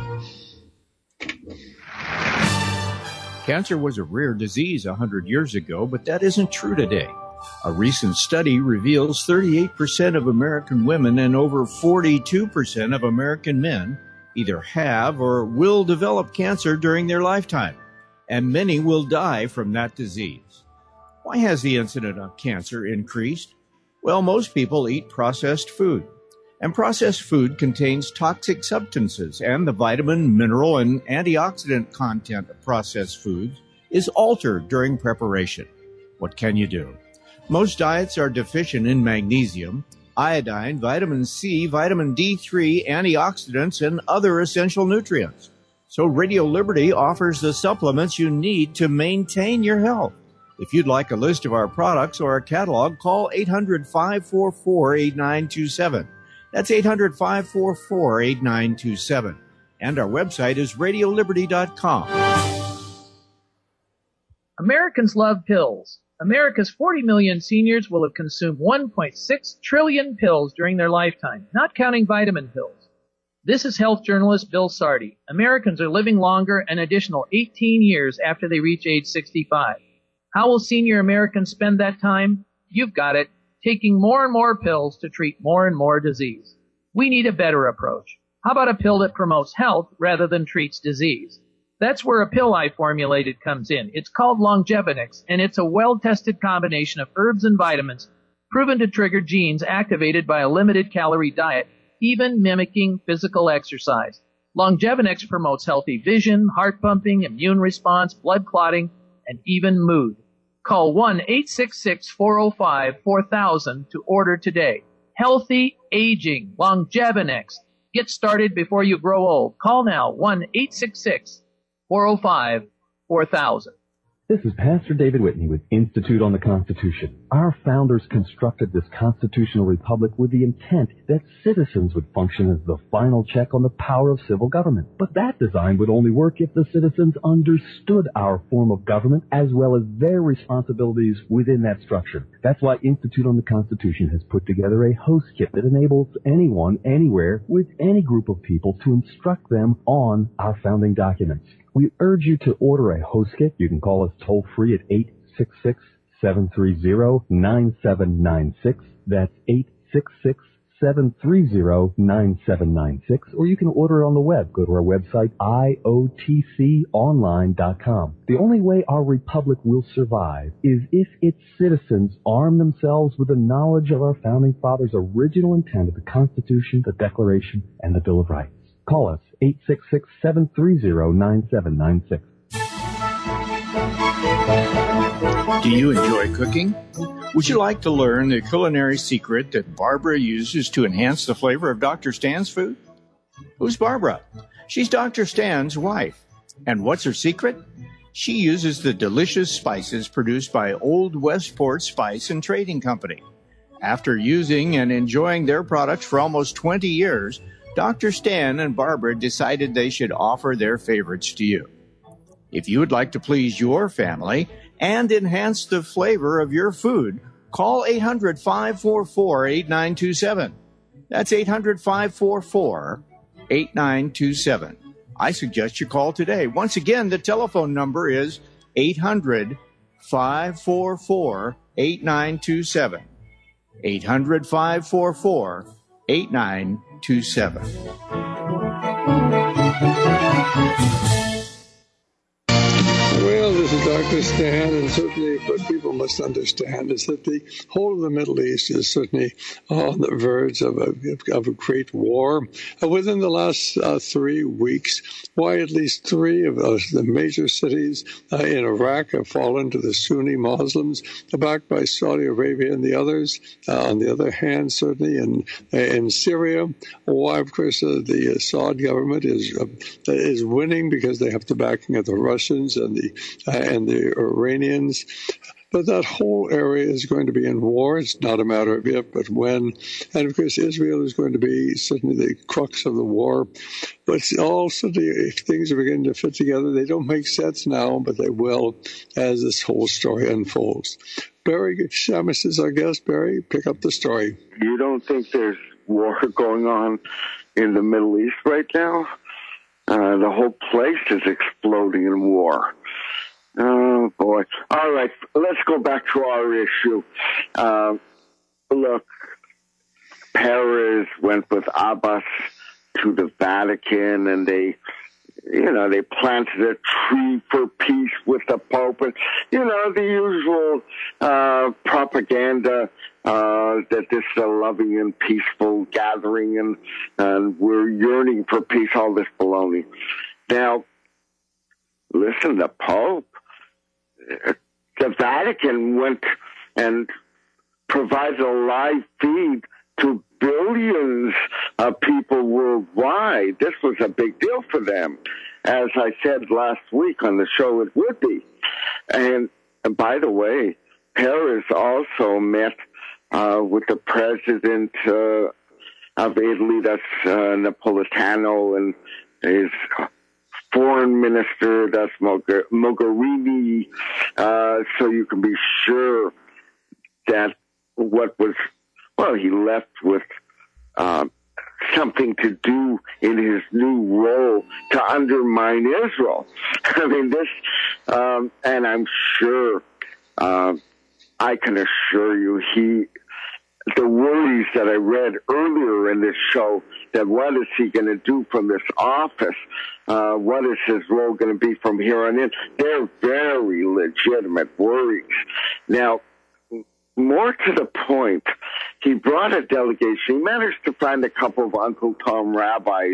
Cancer was a rare disease one hundred years ago, but that isn't true today. A recent study reveals thirty-eight percent of American women and over forty-two percent of American men either have or will develop cancer during their lifetime, and many will die from that disease. Why has the incidence of cancer increased? Well, most people eat processed food, and processed food contains toxic substances, and the vitamin, mineral, and antioxidant content of processed foods is altered during preparation. What can you do? Most diets are deficient in magnesium, iodine, vitamin C, vitamin D three, antioxidants, and other essential nutrients. So Radio Liberty offers the supplements you need to maintain your health. If you'd like a list of our products or a catalog, call eight hundred, five four four, eight nine two seven. That's eight hundred, five four four, eight nine two seven. And our website is radio liberty dot com. Americans love pills. America's forty million seniors will have consumed one point six trillion pills during their lifetime, not counting vitamin pills. This is health journalist Bill Sardi. Americans are living longer an additional eighteen years after they reach age sixty-five. How will senior Americans spend that time? You've got it, taking more and more pills to treat more and more disease. We need a better approach. How about a pill that promotes health rather than treats disease? That's where a pill I formulated comes in. It's called Longevinix, and it's a well-tested combination of herbs and vitamins proven to trigger genes activated by a limited calorie diet, even mimicking physical exercise. Longevinix promotes healthy vision, heart pumping, immune response, blood clotting, and even mood. Call one eight six six, four oh five, four thousand to order today. Healthy aging, Longevinix. Get started before you grow old. Call now, one eight six six, four oh five, four thousand. This is Pastor David Whitney with Institute on the Constitution. Our founders constructed this constitutional republic with the intent that citizens would function as the final check on the power of civil government. But that design would only work if the citizens understood our form of government as well as their responsibilities within that structure. That's why Institute on the Constitution has put together a host kit that enables anyone, anywhere, with any group of people to instruct them on our founding documents. We urge you to order a host kit. You can call us toll free at eight six six, seven three zero, nine seven nine six. That's eight six six, seven three zero, nine seven nine six. Or you can order it on the web. Go to our website, I O T C online dot com. The only way our republic will survive is if its citizens arm themselves with the knowledge of our founding fathers' original intent of the Constitution, the Declaration, and the Bill of Rights. Call us, eight six six, seven three zero, nine seven nine six. Do you enjoy cooking? Would you like to learn the culinary secret that Barbara uses to enhance the flavor of Doctor Stan's food? Who's Barbara? She's Doctor Stan's wife. And what's her secret? She uses the delicious spices produced by Old Westport Spice and Trading Company. After using and enjoying their products for almost twenty years, Doctor Stan and Barbara decided they should offer their favorites to you. If you would like to please your family and enhance the flavor of your food, call eight hundred, five four four, eight nine two seven. That's eight hundred, five four four, eight nine two seven. I suggest you call today. Once again, the telephone number is eight hundred, five four four, eight nine two seven. eight hundred, five four four, eight nine two seven. Well, this is Doctor Stan, and certainly what people must understand is that the whole of the Middle East is certainly on the verge of a, of a great war. Uh, within the last uh, three weeks, why at least three of uh, the major cities uh, in Iraq have fallen to the Sunni Muslims, backed by Saudi Arabia and the others. Uh, on the other hand, certainly in uh, in Syria, why, of course, uh, the Assad government is uh, is winning because they have the backing of the Russians and the uh, and the Iranians. But that whole area is going to be in war. It's not a matter of if, but when. And of course, Israel is going to be certainly the crux of the war. But also, the, if things are beginning to fit together, they don't make sense now, but they will as this whole story unfolds. Barry Shamus is our guest. Barry, pick up the story. You don't think there's war going on in the Middle East right now? Uh, the whole place is exploding in war. Oh, boy. All right, let's go back to our issue. Uh, look, Perez went with Abbas to the Vatican, and they, you know, they planted a tree for peace with the Pope. And, you know, the usual uh, propaganda uh, that this is a loving and peaceful gathering, and, and we're yearning for peace, all this baloney. Now, listen, the Pope, the Vatican went and provided a live feed to billions of people worldwide. This was a big deal for them. As I said last week on the show, it would be. And, and by the way, Perez also met uh, with the president uh, of Italy, that's uh, Napolitano, and his foreign minister, that's Mogherini, uh, so you can be sure that what was, well, he left with uh, something to do in his new role to undermine Israel. I mean, this, um, and I'm sure, uh, I can assure you, he, the worries that I read earlier in this show, that what is he going to do from this office? Uh, what is his role going to be from here on in? They're very legitimate worries. Now, more to the point, he brought a delegation. He managed to find a couple of Uncle Tom rabbis.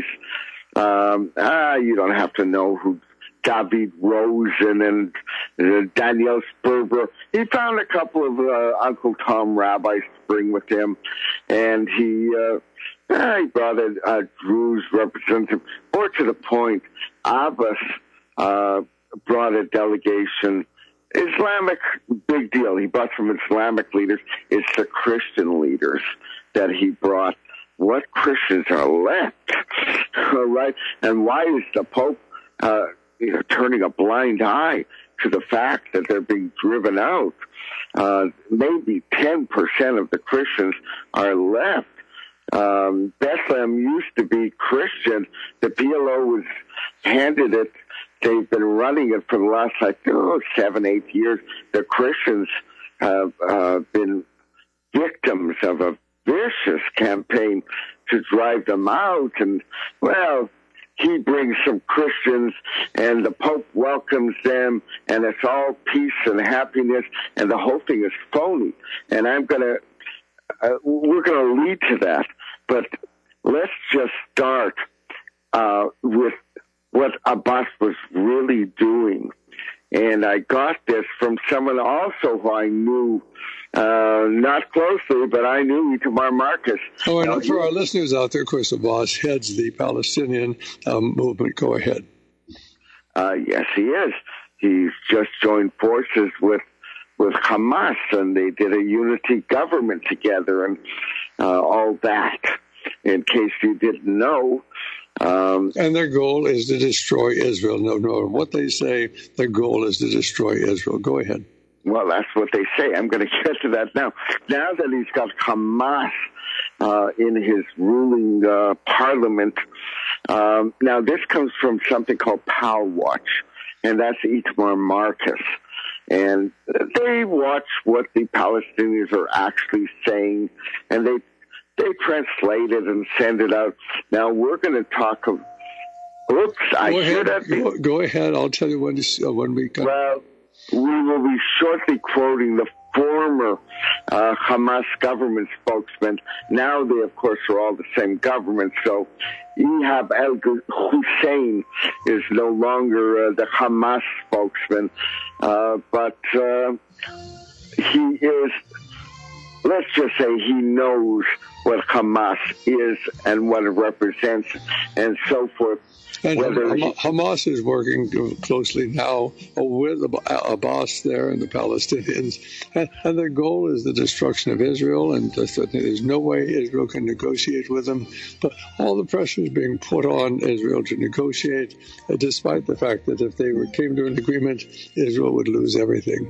Um, ah, you don't have to know who David Rosen and uh, Daniel Sperber. He found a couple of uh, Uncle Tom rabbis to bring with him, and he uh, ah, he brought a, a Druze representative. More to the point, Abbas uh, brought a delegation. Islamic, big deal. He brought some Islamic leaders. It's the Christian leaders that he brought. What Christians are left, all right? And why is the Pope uh, you know, turning a blind eye to the fact that they're being driven out? Uh, maybe ten percent of the Christians are left. Um, Bethlehem used to be Christian. The P L O was handed it. They've been running it for the last, like, oh, seven, eight years. The Christians have uh, been victims of a vicious campaign to drive them out. And, well, he brings some Christians, and the Pope welcomes them, and it's all peace and happiness, and the whole thing is phony. And I'm going to, uh, we're going to lead to that. But let's just start uh, with what Abbas was really doing. And I got this from someone also who I knew, uh, not closely, but I knew, Itamar Marcus. Oh, and for our listeners out there, of course, Abbas heads the Palestinian um, movement. Go ahead. Uh, yes, he is. He's just joined forces with with Hamas, and they did a unity government together and uh, all that. In case you didn't know, Um, and their goal is to destroy Israel. No, no. What they say, their goal is to destroy Israel. Go ahead. Well, that's what they say. I'm going to get to that now. Now that he's got Hamas uh, in his ruling uh, parliament, um, now this comes from something called Power Watch, and that's Itamar Marcus. And they watch what the Palestinians are actually saying, and they They translate it and send it out. Now, we're going to talk of... Oops, I go should ahead, have... Been, go, go ahead. I'll tell you when, to, uh, when we come. Well, we will be shortly quoting the former uh, Hamas government spokesman. Now they, of course, are all the same government. So Ihab el-Hussein is no longer uh, the Hamas spokesman. Uh, but uh, he is... let's just say he knows what Hamas is and what it represents and so forth. And Whether Ham- Hamas is working closely now with Abbas there and the Palestinians, and, and their goal is the destruction of Israel, and there's no way Israel can negotiate with them. But all the pressure is being put on Israel to negotiate, uh, despite the fact that if they were, came to an agreement, Israel would lose everything.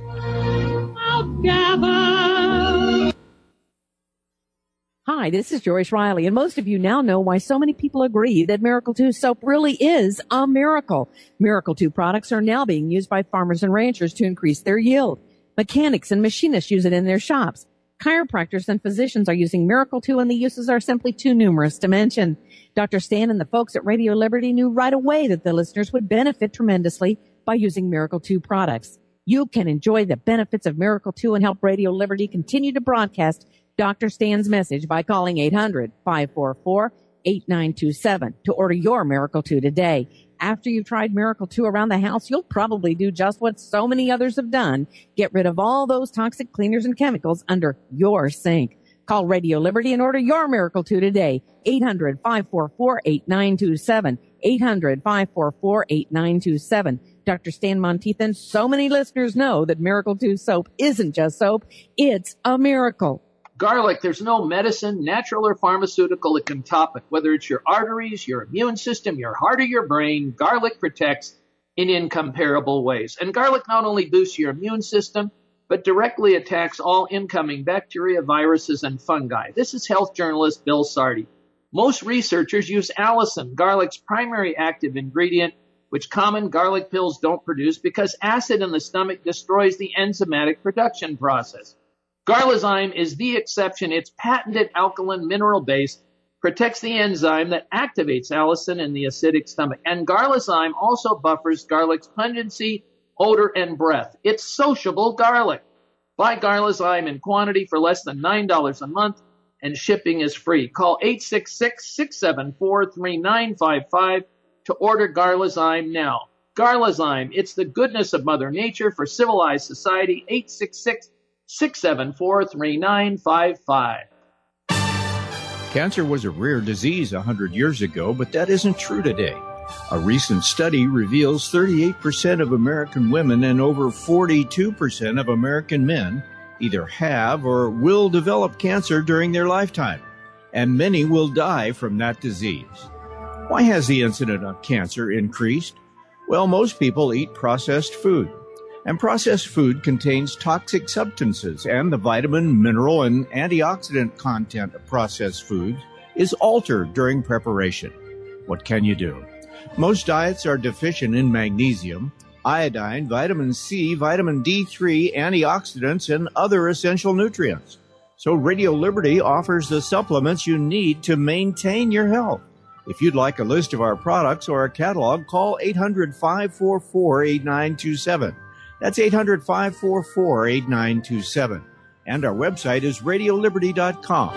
Hi, this is Joyce Riley, and most of you now know why so many people agree that Miracle two soap really is a miracle. Miracle two products are now being used by farmers and ranchers to increase their yield. Mechanics and machinists use it in their shops. Chiropractors and physicians are using Miracle two, and the uses are simply too numerous to mention. Doctor Stan and the folks at Radio Liberty knew right away that the listeners would benefit tremendously by using Miracle two products. You can enjoy the benefits of Miracle two and help Radio Liberty continue to broadcast Doctor Stan's message by calling eight hundred, five four four, eight nine two seven to order your Miracle two today. After you've tried Miracle two around the house, you'll probably do just what so many others have done. Get rid of all those toxic cleaners and chemicals under your sink. Call Radio Liberty and order your Miracle two today. eight hundred, five four four, eight nine two seven. eight hundred, five four four, eight nine two seven. Doctor Stan Monteith and so many listeners know that Miracle two soap isn't just soap. It's a miracle. Garlic, there's no medicine, natural or pharmaceutical that can top it. Whether it's your arteries, your immune system, your heart, or your brain, garlic protects in incomparable ways. And garlic not only boosts your immune system, but directly attacks all incoming bacteria, viruses, and fungi. This is health journalist Bill Sardi. Most researchers use allicin, garlic's primary active ingredient, which common garlic pills don't produce because acid in the stomach destroys the enzymatic production process. Garlazyme is the exception. Its patented alkaline mineral base protects the enzyme that activates allicin in the acidic stomach. And Garlazyme also buffers garlic's pungency, odor, and breath. It's sociable garlic. Buy Garlazyme in quantity for less than nine dollars a month, and shipping is free. Call eight six six, six seven four, three nine five five to order Garlazyme now. Garlazyme, it's the goodness of Mother Nature for civilized society. eight six six, six seven four, three nine five five. Cancer was a rare disease one hundred years ago, but that isn't true today. A recent study reveals thirty-eight percent of American women and over forty-two percent of American men either have or will develop cancer during their lifetime, and many will die from that disease. Why has the incidence of cancer increased? Well, most people eat processed food. And processed food contains toxic substances, and the vitamin, mineral, and antioxidant content of processed foods is altered during preparation. What can you do? Most diets are deficient in magnesium, iodine, vitamin C, vitamin D three, antioxidants, and other essential nutrients. So Radio Liberty offers the supplements you need to maintain your health. If you'd like a list of our products or a catalog, call eight hundred, five four four, eight nine two seven. That's eight hundred, five four four, eight nine two seven. And our website is radio liberty dot com.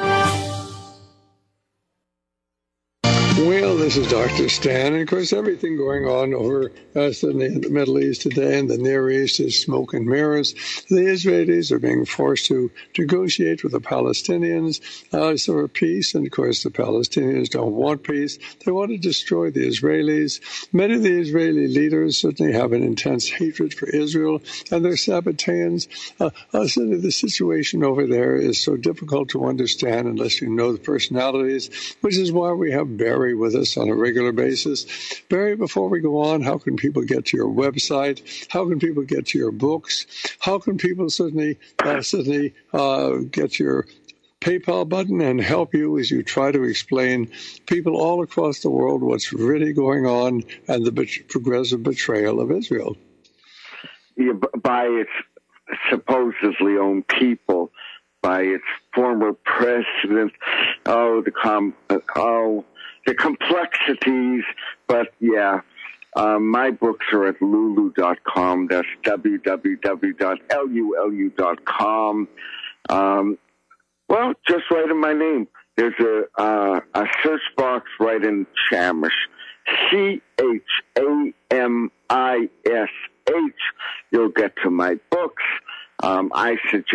Well, this is Doctor Stan, and of course everything going on over us in the Middle East today and the Near East is smoke and mirrors. The Israelis are being forced to negotiate with the Palestinians uh, for peace, and of course the Palestinians don't want peace. They want to destroy the Israelis. Many of the Israeli leaders certainly have an intense hatred for Israel, and they're Sabbateans. Uh, uh, certainly the situation over there is so difficult to understand unless you know the personalities, which is why we have Barry with us on a regular basis. Barry, before we go on, how can people get to your website? How can people get to your books? How can people certainly uh, certainly uh, get your PayPal button and help you as you try to explain people all across the world what's really going on and the bet- progressive betrayal of Israel? Yeah, by its supposedly own people, by its former president. Oh, the com- oh. The complexities, but yeah, uh, my books are at lulu dot com. That's w w w dot lulu dot com. Um, well, just write in my name. There's a uh, a search box right in Chamish, C H A M I S H. You'll get to my books. Um, I suggest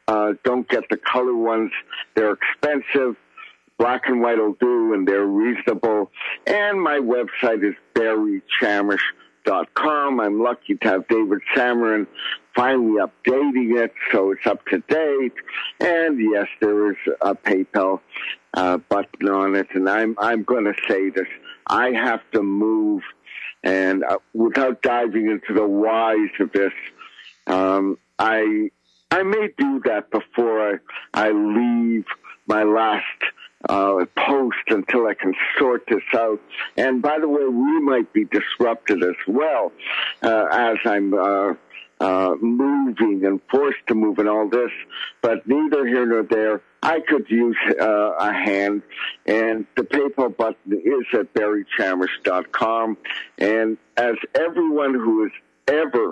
Uh, don't get the color ones. They're expensive. Black and white will do, and they're reasonable. And my website is barry chamish dot com. I'm lucky to have David Samarin finally updating it so it's up to date. And yes, there is a PayPal uh, button on it. And I'm I'm going to say this: I have to move, and uh, without diving into the whys of this, um, I I may do that before I I leave my last Uh, post until I can sort this out. And by the way, we might be disrupted as well uh, as I'm uh, uh, moving and forced to move and all this. But neither here nor there. I could use uh, a hand, and the PayPal button is at barry chamish dot com. And as everyone who has ever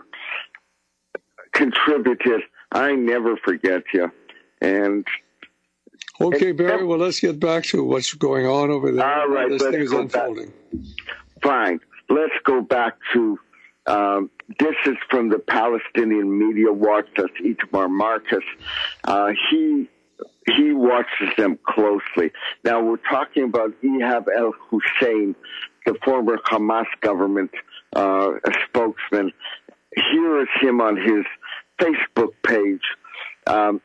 contributed, I never forget you. And Okay, Barry, well, let's get back to what's going on over there. All right, this let's thing is go unfolding. Back. Fine. Let's go back to, um, this is from the Palestinian Media Watch. That's Itamar Marcus. Uh, he, he watches them closely. Now, we're talking about Ihab el-Hussein, the former Hamas government uh, spokesman. Here is him on his Facebook page. Um,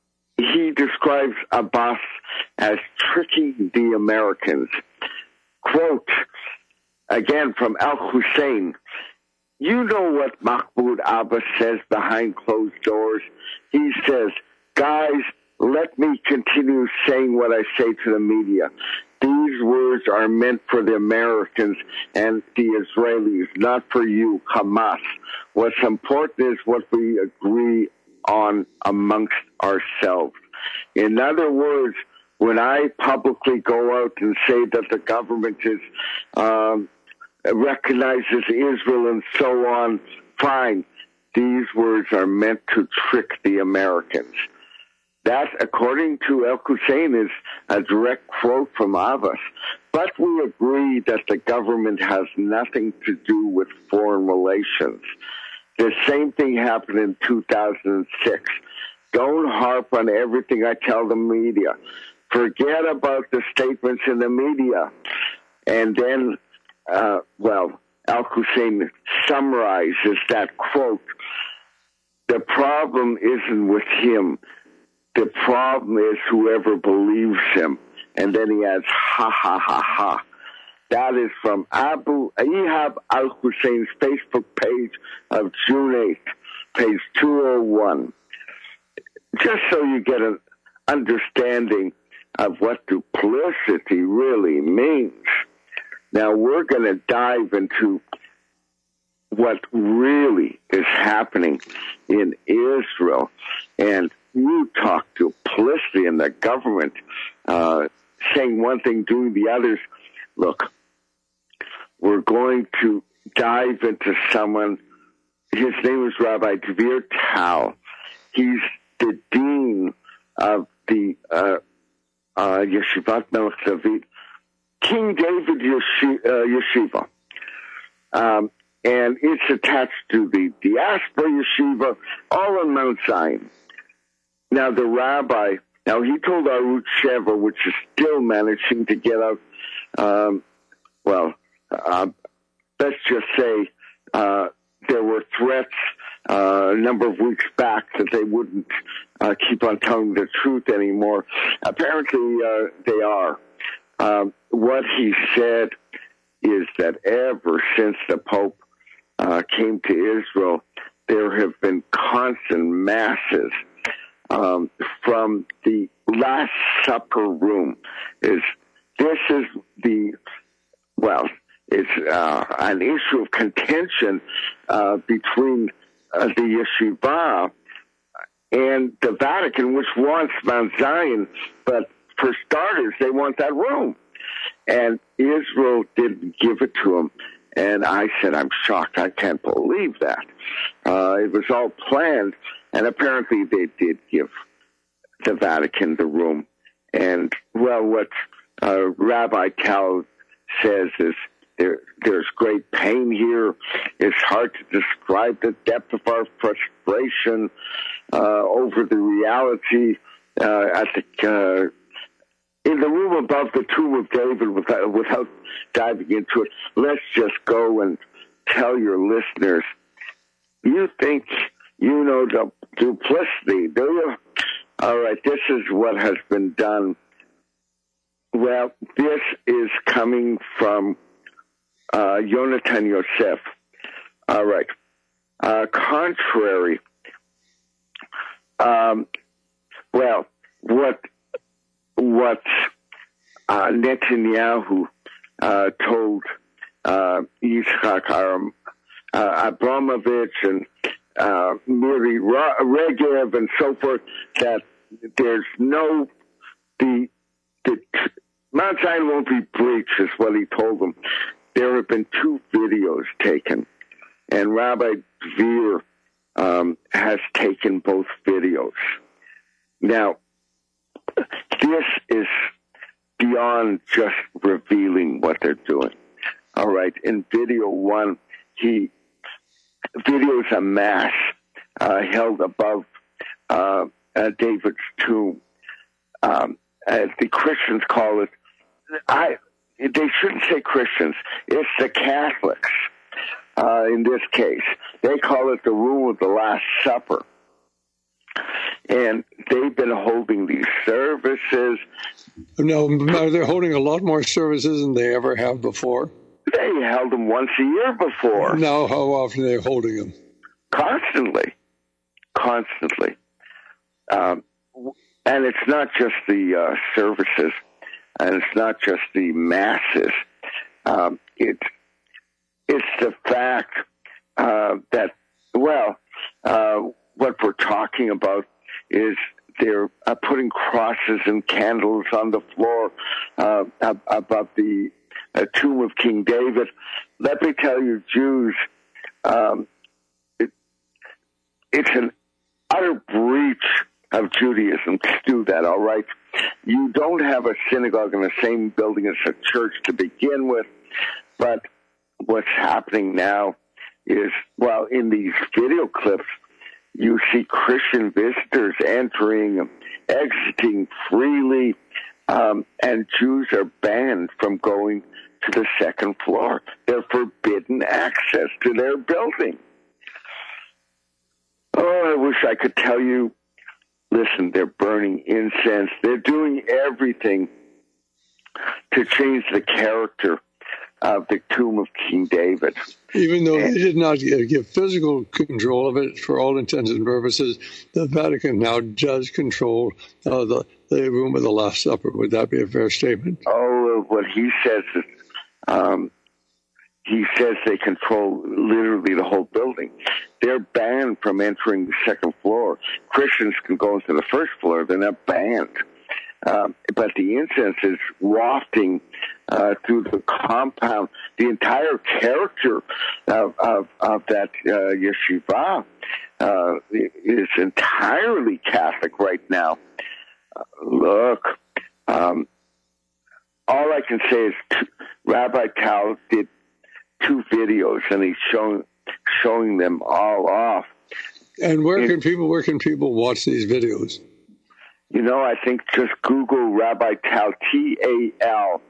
He describes Abbas as tricking the Americans. Quote, again from al-Hussein, you know what Mahmoud Abbas says behind closed doors? He says, guys, let me continue saying what I say to the media. These words are meant for the Americans and the Israelis, not for you, Hamas. What's important is what we agree on amongst ourselves. In other words, when I publicly go out and say that the government is um, recognizes Israel and so on, fine. These words are meant to trick the Americans. That, according to El-Hussein, is a direct quote from Abbas. But we agree that the government has nothing to do with foreign relations. The same thing happened in two thousand six. Don't harp on everything I tell the media. Forget about the statements in the media. And then, uh, well, Al-Hussein summarizes that quote. The problem isn't with him. The problem is whoever believes him. And then he adds, ha, ha, ha, ha. That is from Abu Ihab al-Hussein's Facebook page of June eighth, page two oh one. Just so you get an understanding of what duplicity really means. Now, we're going to dive into what really is happening in Israel. And you talk duplicity in the government, uh, saying one thing, doing the others. Look, we're going to dive into someone. His name is Rabbi Dvir Tal. He's the dean of the uh, uh, Yeshivat Melech David, King David Yeshi- uh, Yeshiva. Um, and it's attached to the Diaspora Yeshiva, all on Mount Zion. Now, the rabbi, now he told Arutz Sheva, which is still managing to get out, um, well, uh, let's just say uh, there were threats uh, a number of weeks back that they wouldn't uh, keep on telling the truth anymore. Apparently, uh, they are. Um, what he said is that ever since the Pope uh, came to Israel, there have been constant masses um, from the Last Supper room. Is this is the well? It's uh, an issue of contention uh, between uh, the Yeshiva and the Vatican, which wants Mount Zion, but for starters, they want that room. And Israel didn't give it to them. And I said, I'm shocked. I can't believe that. Uh, it was all planned. And apparently they did give the Vatican the room. And, well, what uh, Rabbi Tal says is there, there's great pain here. It's hard to describe the depth of our frustration uh, over the reality uh, at the uh, in the room above the tomb of David. Without, without diving into it, let's just go and tell your listeners. You think you know du- duplicity, do you? All right, this is what has been done. Well, this is coming from uh, Yonatan Yosef. All right. Uh, contrary, um, well, what what uh, Netanyahu uh, told uh, Yitzhak Aram, uh, Abramovich and uh, Miri Regev and so forth, that there's no the the Mount Zion won't be breached, is what he told them. There have been two videos taken, and Rabbi Dvir um, has taken both videos. Now, this is beyond just revealing what they're doing. All right, in video one, he videos a mass uh, held above uh, uh, David's tomb. Um, as the Christians call it, I they shouldn't say Christians. It's the Catholics. Uh, in this case, they call it the room of the Last Supper. And they've been holding these services. No, they're holding a lot more services than they ever have before. They held them once a year before. Now, how often are they holding them? Constantly. Constantly. Um, and it's not just the uh, services, and it's not just the masses. Um, it, it's the fact uh, that, well, uh, what we're talking about is they're uh, putting crosses and candles on the floor uh, above the uh, tomb of King David. Let me tell you, Jews, um, it, it's an utter breach of Judaism to do that, all right? You don't have a synagogue in the same building as a church to begin with, but what's happening now is, well, in these video clips, you see Christian visitors entering, exiting freely, um, and Jews are banned from going to the second floor. They're forbidden access to their building. Oh, I wish I could tell you, listen, they're burning incense. They're doing everything to change the character of the tomb of King David. Even though they did not give physical control of it for all intents and purposes, the Vatican now does control uh, the, the room of the Last Supper. Would that be a fair statement? Oh, what he says is, um, he says they control literally the whole building. They're banned from entering the second floor. Christians can go into the first floor. They're not banned. Um, but the incense is wafting uh, through the compound. The entire character of, of, of that uh, yeshiva uh, is entirely Catholic right now. Uh, look, um, all I can say is t- Rabbi Tal did two videos, and he's showing showing them all off. And where can people where can people watch these videos? You know, I think just Google Rabbi Tal, T A L,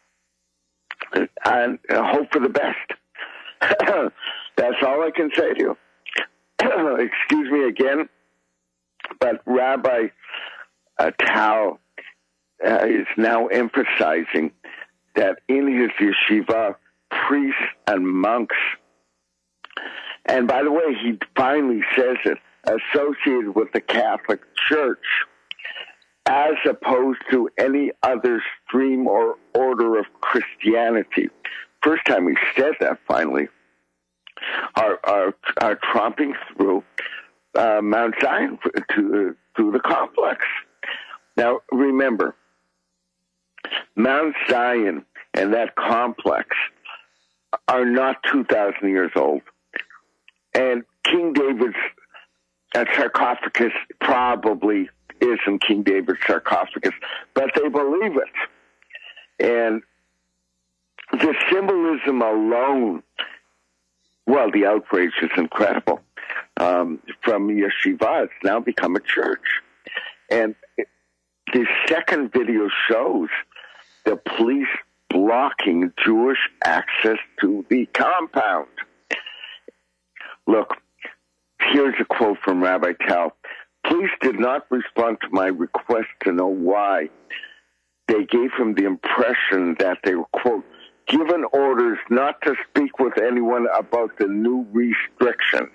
and hope for the best. That's all I can say to you. Excuse me again, but Rabbi uh, Tal uh, is now emphasizing that in his yeshiva, priests and monks, and by the way, he finally says it, associated with the Catholic Church, as opposed to any other stream or order of Christianity. First time he said that, finally, are, are, are tromping through uh, Mount Zion to, through the complex. Now, remember, Mount Zion and that complex are not two thousand years old. And King David's uh, sarcophagus probably isn't King David's sarcophagus, but they believe it. And the symbolism alone, well, the outrage is incredible. Um, from yeshiva, it's now become a church. And the second video shows the police blocking Jewish access to the compound. Look, here's a quote from Rabbi Tal. Police did not respond to my request to know why. They gave him the impression that they were, quote, given orders not to speak with anyone about the new restrictions.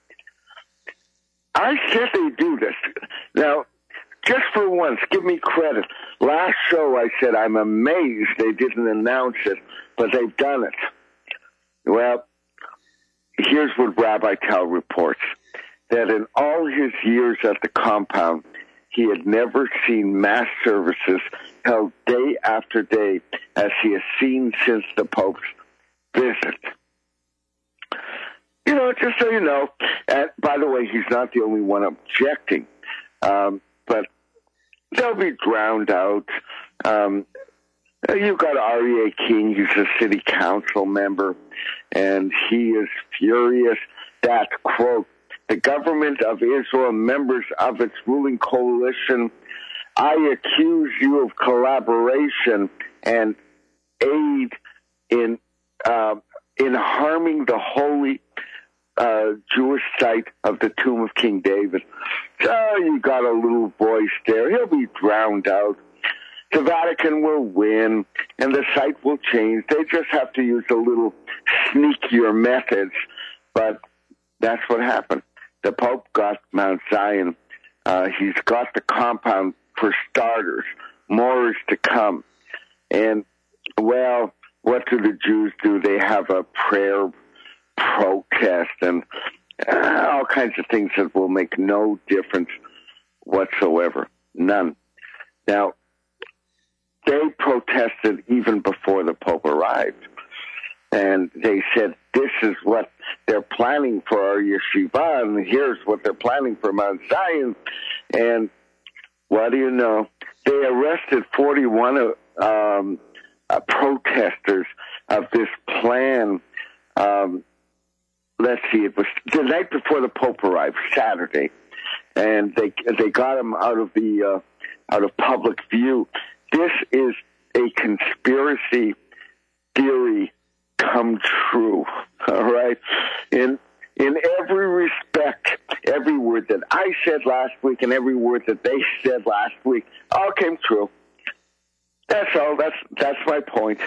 I said they do this. Now, just for once, give me credit. Last show I said I'm amazed they didn't announce it, but they've done it. Well, here's what Rabbi Tal reports, that in all his years at the compound, he had never seen mass services held day after day as he has seen since the Pope's visit. You know, just so you know, and by the way, he's not the only one objecting, um, but they'll be drowned out. Um, you've got Aryeh King, he's a city council member, and he is furious that, quote, the government of Israel, members of its ruling coalition, I accuse you of collaboration and aid in uh, in harming the holy uh, Jewish site of the tomb of King David. So you got a little voice there. He'll be drowned out. The Vatican will win, and the site will change. They just have to use a little sneakier methods, but that's what happened. The Pope got Mount Zion. Uh, he's got the compound for starters. More is to come. And, well, what do the Jews do? They have a prayer protest and uh, all kinds of things that will make no difference whatsoever. None. Now, they protested even before the Pope arrived. And they said, this is what they're planning for our yeshiva, and here's what they're planning for Mount Zion. And what do you know? They arrested forty-one um, uh, protesters of this plan. Um, let's see, it was the night before the Pope arrived, Saturday. And they they got him out of the uh, out of public view. This is a conspiracy theory come true, all right? In in every respect, every word that I said last week and every word that they said last week all came true. That's all. That's that's my point.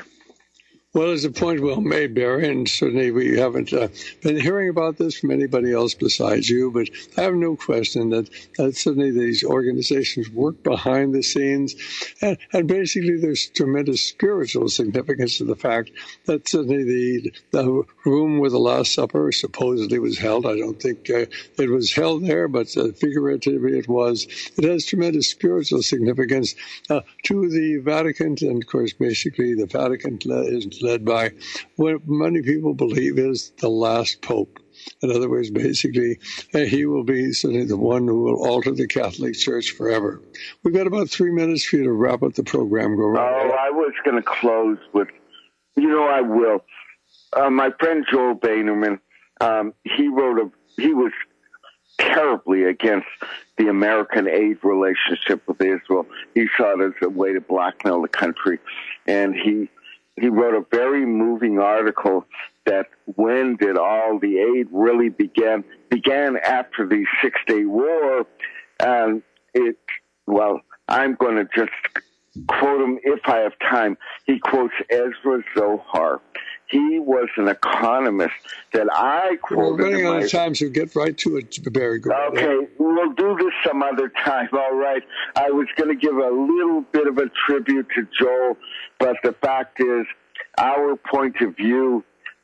Well, it's a point well made, Barry, and certainly we haven't uh, been hearing about this from anybody else besides you, but I have no question that, that certainly these organizations work behind the scenes, and, and basically there's tremendous spiritual significance to the fact that certainly the, the room where the Last Supper supposedly was held, I don't think uh, it was held there, but uh, figuratively it was. It has tremendous spiritual significance uh, to the Vatican, and of course basically the Vatican is led by what many people believe is the last pope. In other words, basically, uh, he will be certainly the one who will alter the Catholic Church forever. We've got about three minutes for you to wrap up the program. Go right Oh, I was going to close with, you know, I will. Uh, my friend Joel Bainerman, um, he wrote a, he was terribly against the American aid relationship with Israel. He saw it as a way to blackmail the country, and he He wrote a very moving article that when did all the aid really begin? Began after the Six-Day War. And it, well, I'm going to just quote him if I have time. He quotes Ezra Zohar. He was an economist that I quoted. We're running out of time, so get right to it, Barry. Go okay, ahead. We'll do this some other time, all right. I was going to give a little bit of a tribute to Joel, but the fact is, our point of view,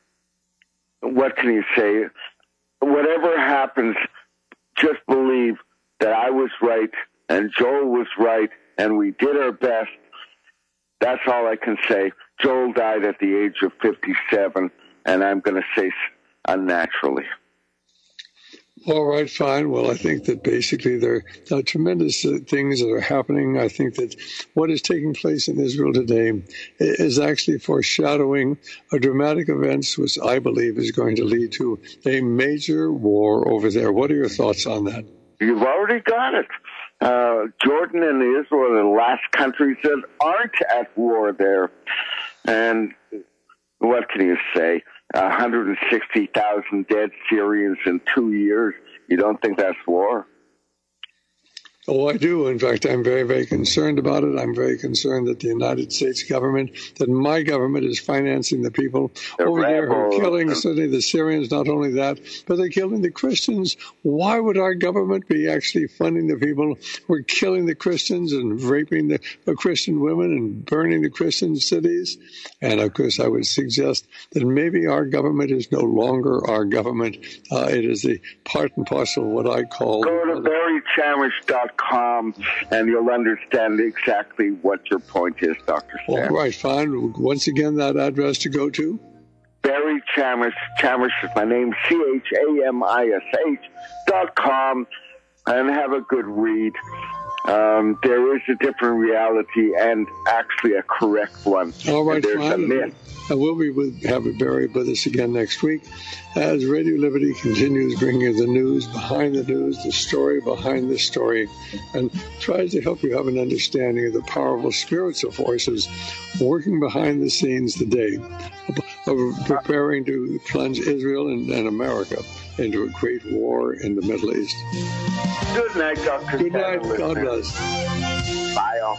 what can you say? Whatever happens, just believe that I was right and Joel was right and we did our best. That's all I can say. Joel died at the age of fifty-seven, and I'm going to say unnaturally. All right, fine. Well, I think that basically there are tremendous uh, things that are happening. I think that what is taking place in Israel today is actually foreshadowing a dramatic events, which I believe is going to lead to a major war over there. What are your thoughts on that? You've already got it. Uh, Jordan and Israel are the last countries that aren't at war there. And what can you say? one hundred sixty thousand dead Syrians in two years. You don't think that's war? Oh, I do. In fact, I'm very, very concerned about it. I'm very concerned that the United States government, that my government is financing the people the over there who are rebels. killing certainly the Syrians. Not only that, but they're killing the Christians. Why would our government be actually funding the people who are killing the Christians and raping the, the Christian women and burning the Christian cities? And of course, I would suggest that maybe our government is no longer our government. Uh, it is a part and parcel of what I call... Go to Barry Chamish dot com and you'll understand exactly what your point is, Doctor Stan. All right, fine. Once again, that address to go to? Barry Chamish. Chamish is my name, C H A M I S H dot com, and have a good read. Um, there is a different reality and actually a correct one. All right, and there's fine. a myth. And we'll be with, have Barry with us again next week as Radio Liberty continues bringing you the news behind the news, the story behind the story, and tries to help you have an understanding of the powerful spiritual forces working behind the scenes today, of preparing to plunge Israel and, and America into a great war in the Middle East. Good night, Doctor Good night. God bless. Bye, all.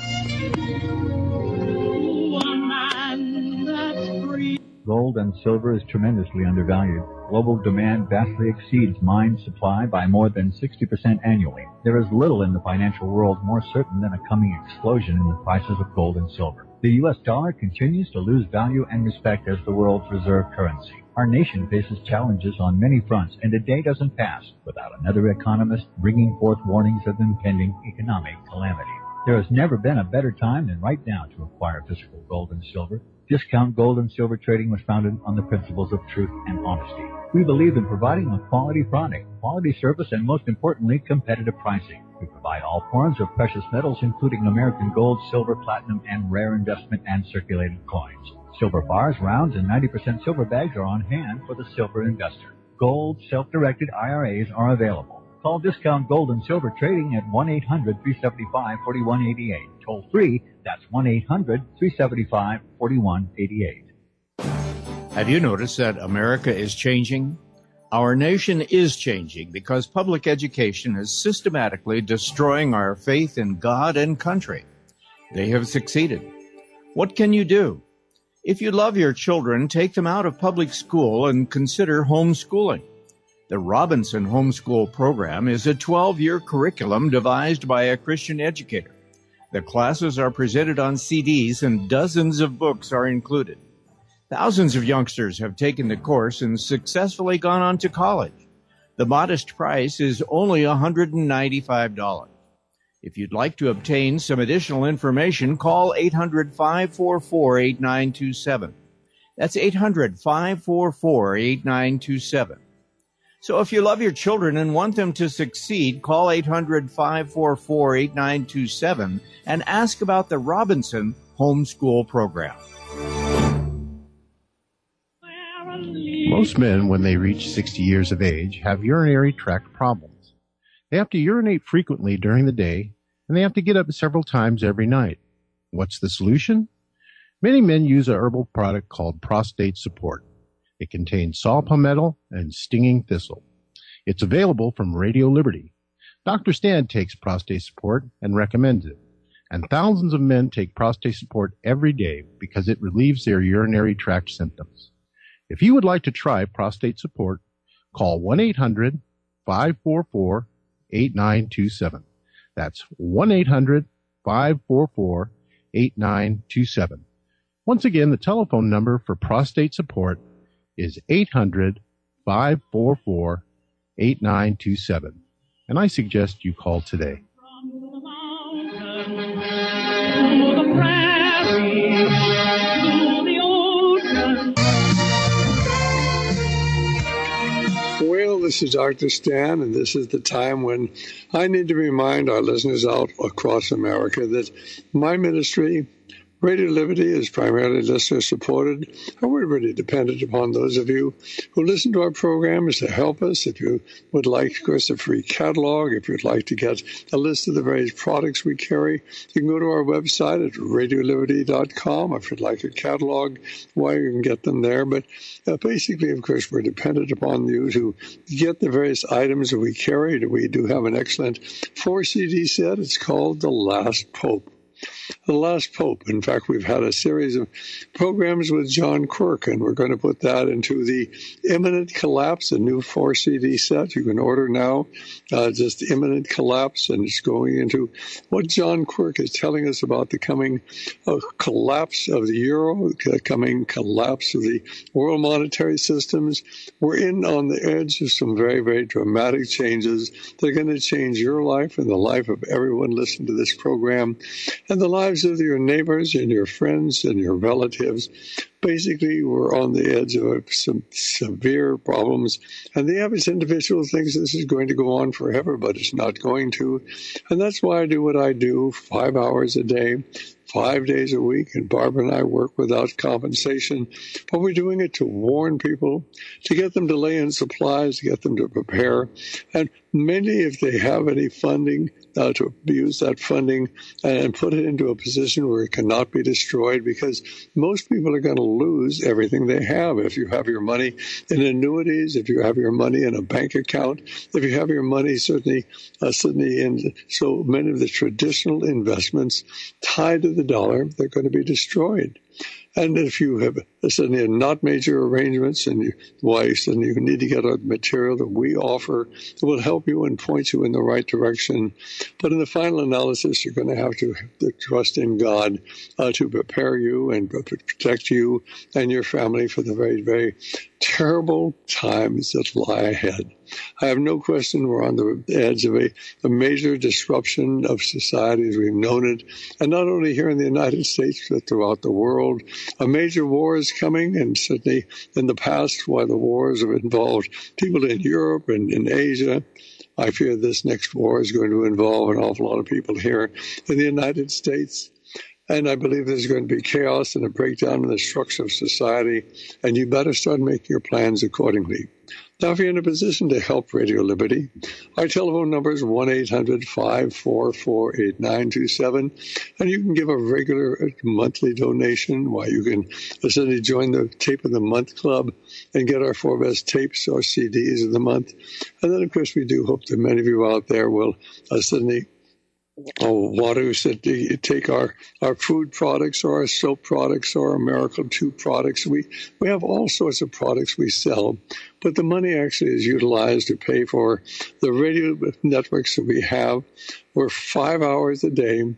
Gold and silver is tremendously undervalued. Global demand vastly exceeds mine supply by more than sixty percent annually. There is little in the financial world more certain than a coming explosion in the prices of gold and silver. The U S dollar continues to lose value and respect as the world's reserve currency. Our nation faces challenges on many fronts, and a day doesn't pass without another economist bringing forth warnings of impending economic calamity. There has never been a better time than right now to acquire physical gold and silver. Discount Gold and Silver Trading was founded on the principles of truth and honesty. We believe in providing a quality product, quality service, and most importantly, competitive pricing. We provide all forms of precious metals, including American gold, silver, platinum, and rare investment and circulated coins. Silver bars, rounds, and ninety percent silver bags are on hand for the silver investor. Gold self-directed I R As are available. Call Discount Gold and Silver Trading at one eight hundred, three seven five, four one eight eight. Toll free, that's one eight hundred, three seven five, four one eight eight. Have you noticed that America is changing? Our nation is changing because public education is systematically destroying our faith in God and country. They have succeeded. What can you do? If you love your children, take them out of public school and consider homeschooling. The Robinson Homeschool Program is a twelve-year curriculum devised by a Christian educator. The classes are presented on C Ds and dozens of books are included. Thousands of youngsters have taken the course and successfully gone on to college. The modest price is only one hundred ninety-five dollars. If you'd like to obtain some additional information, call eight hundred, five four four, eight nine two seven. That's eight hundred, five four four, eight nine two seven. So if you love your children and want them to succeed, call eight hundred, five four four, eight nine two seven and ask about the Robinson Homeschool Program. Most men, when they reach sixty years of age, have urinary tract problems. They have to urinate frequently during the day, and they have to get up several times every night. What's the solution? Many men use a herbal product called Prostate Support. It contains saw palmetto and stinging thistle. It's available from Radio Liberty. Doctor Stan takes Prostate Support and recommends it. And thousands of men take Prostate Support every day because it relieves their urinary tract symptoms. If you would like to try Prostate Support, call one eight hundred, five four four, eight nine two seven. That's one eight hundred, five four four, eight nine two seven. Once again, the telephone number for Prostate Support is eight hundred, five four four, eight nine two seven. And I suggest you call today. Well, this is Doctor Stan, and this is the time when I need to remind our listeners out across America that my ministry, Radio Liberty, is primarily listener-supported, and we're really dependent upon those of you who listen to our programs to help us. If you would like, of course, a free catalog, if you'd like to get a list of the various products we carry, you can go to our website at radio liberty dot com. If you'd like a catalog, why, you can get them there. But uh, basically, of course, we're dependent upon you to get the various items that we carry. We do have an excellent four C D set. It's called The Last Pope. The Last Pope. In fact, we've had a series of programs with John Quirk, and we're going to put that into the Imminent Collapse, a new four C D set you can order now, uh, just Imminent Collapse, and it's going into what John Quirk is telling us about the coming uh, collapse of the euro, the coming collapse of the world monetary systems. We're in on the edge of some very, very dramatic changes. They're going to change your life and the life of everyone listening to this program, and the lives of your neighbors and your friends and your relatives. Basically, we're on the edge of some severe problems, and the average individual thinks this is going to go on forever, but it's not going to. And that's why I do what I do, five hours a day, five days a week, and Barbara and I work without compensation. But we're doing it to warn people, to get them to lay in supplies, to get them to prepare. And many, if they have any funding, uh, to use that funding and put it into a position where it cannot be destroyed, because most people are going to lose everything they have. If you have your money in annuities, if you have your money in a bank account, if you have your money certainly, uh, certainly in so many of the traditional investments tied to the dollar, they're going to be destroyed. And if you have suddenly not major arrangements, and you, why suddenly you need to get a material that we offer that will help you and point you in the right direction. But in the final analysis, you're going to have to, to trust in God uh, to prepare you and protect you and your family for the very, very terrible times that lie ahead. I have no question we're on the edge of a, a major disruption of society as we've known it, and not only here in the United States, but throughout the world. A major war is coming, and certainly in the past, while the wars have involved people in Europe and in Asia, I fear this next war is going to involve an awful lot of people here in the United States. And I believe there's going to be chaos and a breakdown in the structure of society, and you better start making your plans accordingly. Now, if you're in a position to help Radio Liberty, our telephone number is one eight hundred five four four eight nine two seven, and you can give a regular monthly donation, while you can essentially join the Tape of the Month Club and get our four best tapes or C Ds of the month. And then, of course, we do hope that many of you out there will uh, suddenly Oh, want to take our, our food products or our soap products or our Miracle two products. We we have all sorts of products we sell, but the money actually is utilized to pay for the radio networks that we have. We're five hours a day,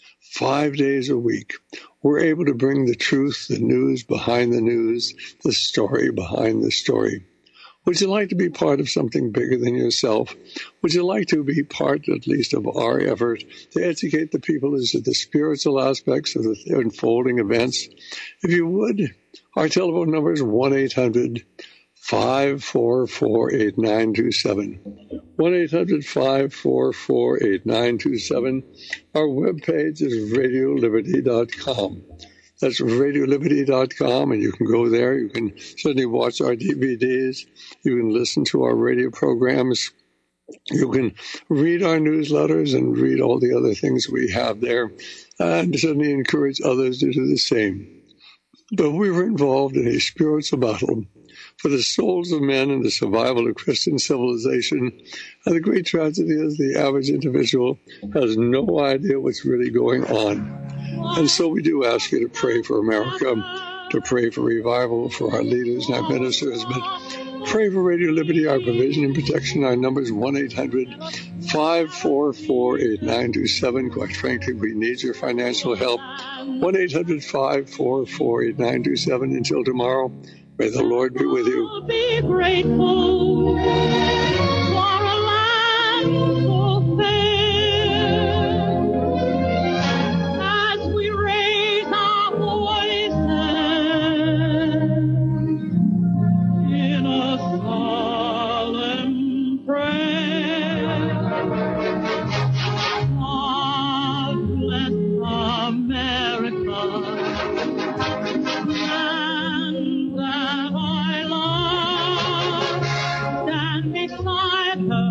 five days a week. We're able to bring the truth, the news behind the news, the story behind the story. Would you like to be part of something bigger than yourself? Would you like to be part, at least, of our effort to educate the people as to the spiritual aspects of the unfolding events? If you would, our telephone number is one eight hundred five four four eight nine two seven. one eight hundred five four four eight nine two seven. Our webpage is radio liberty dot com. That's radio liberty dot com, and you can go there. You can certainly watch our D V Ds. You can listen to our radio programs. You can read our newsletters and read all the other things we have there, and certainly encourage others to do the same. But we were involved in a spiritual battle for the souls of men and the survival of Christian civilization. And the great tragedy is the average individual has no idea what's really going on. And so we do ask you to pray for America, to pray for revival for our leaders and our ministers, but pray for Radio Liberty, our provision and protection. Our number is one eight hundred five four four eight nine two seven. Quite frankly, we need your financial help. one eight hundred five four four eight nine two seven. Until tomorrow, may the Lord be with you. Be grateful for a life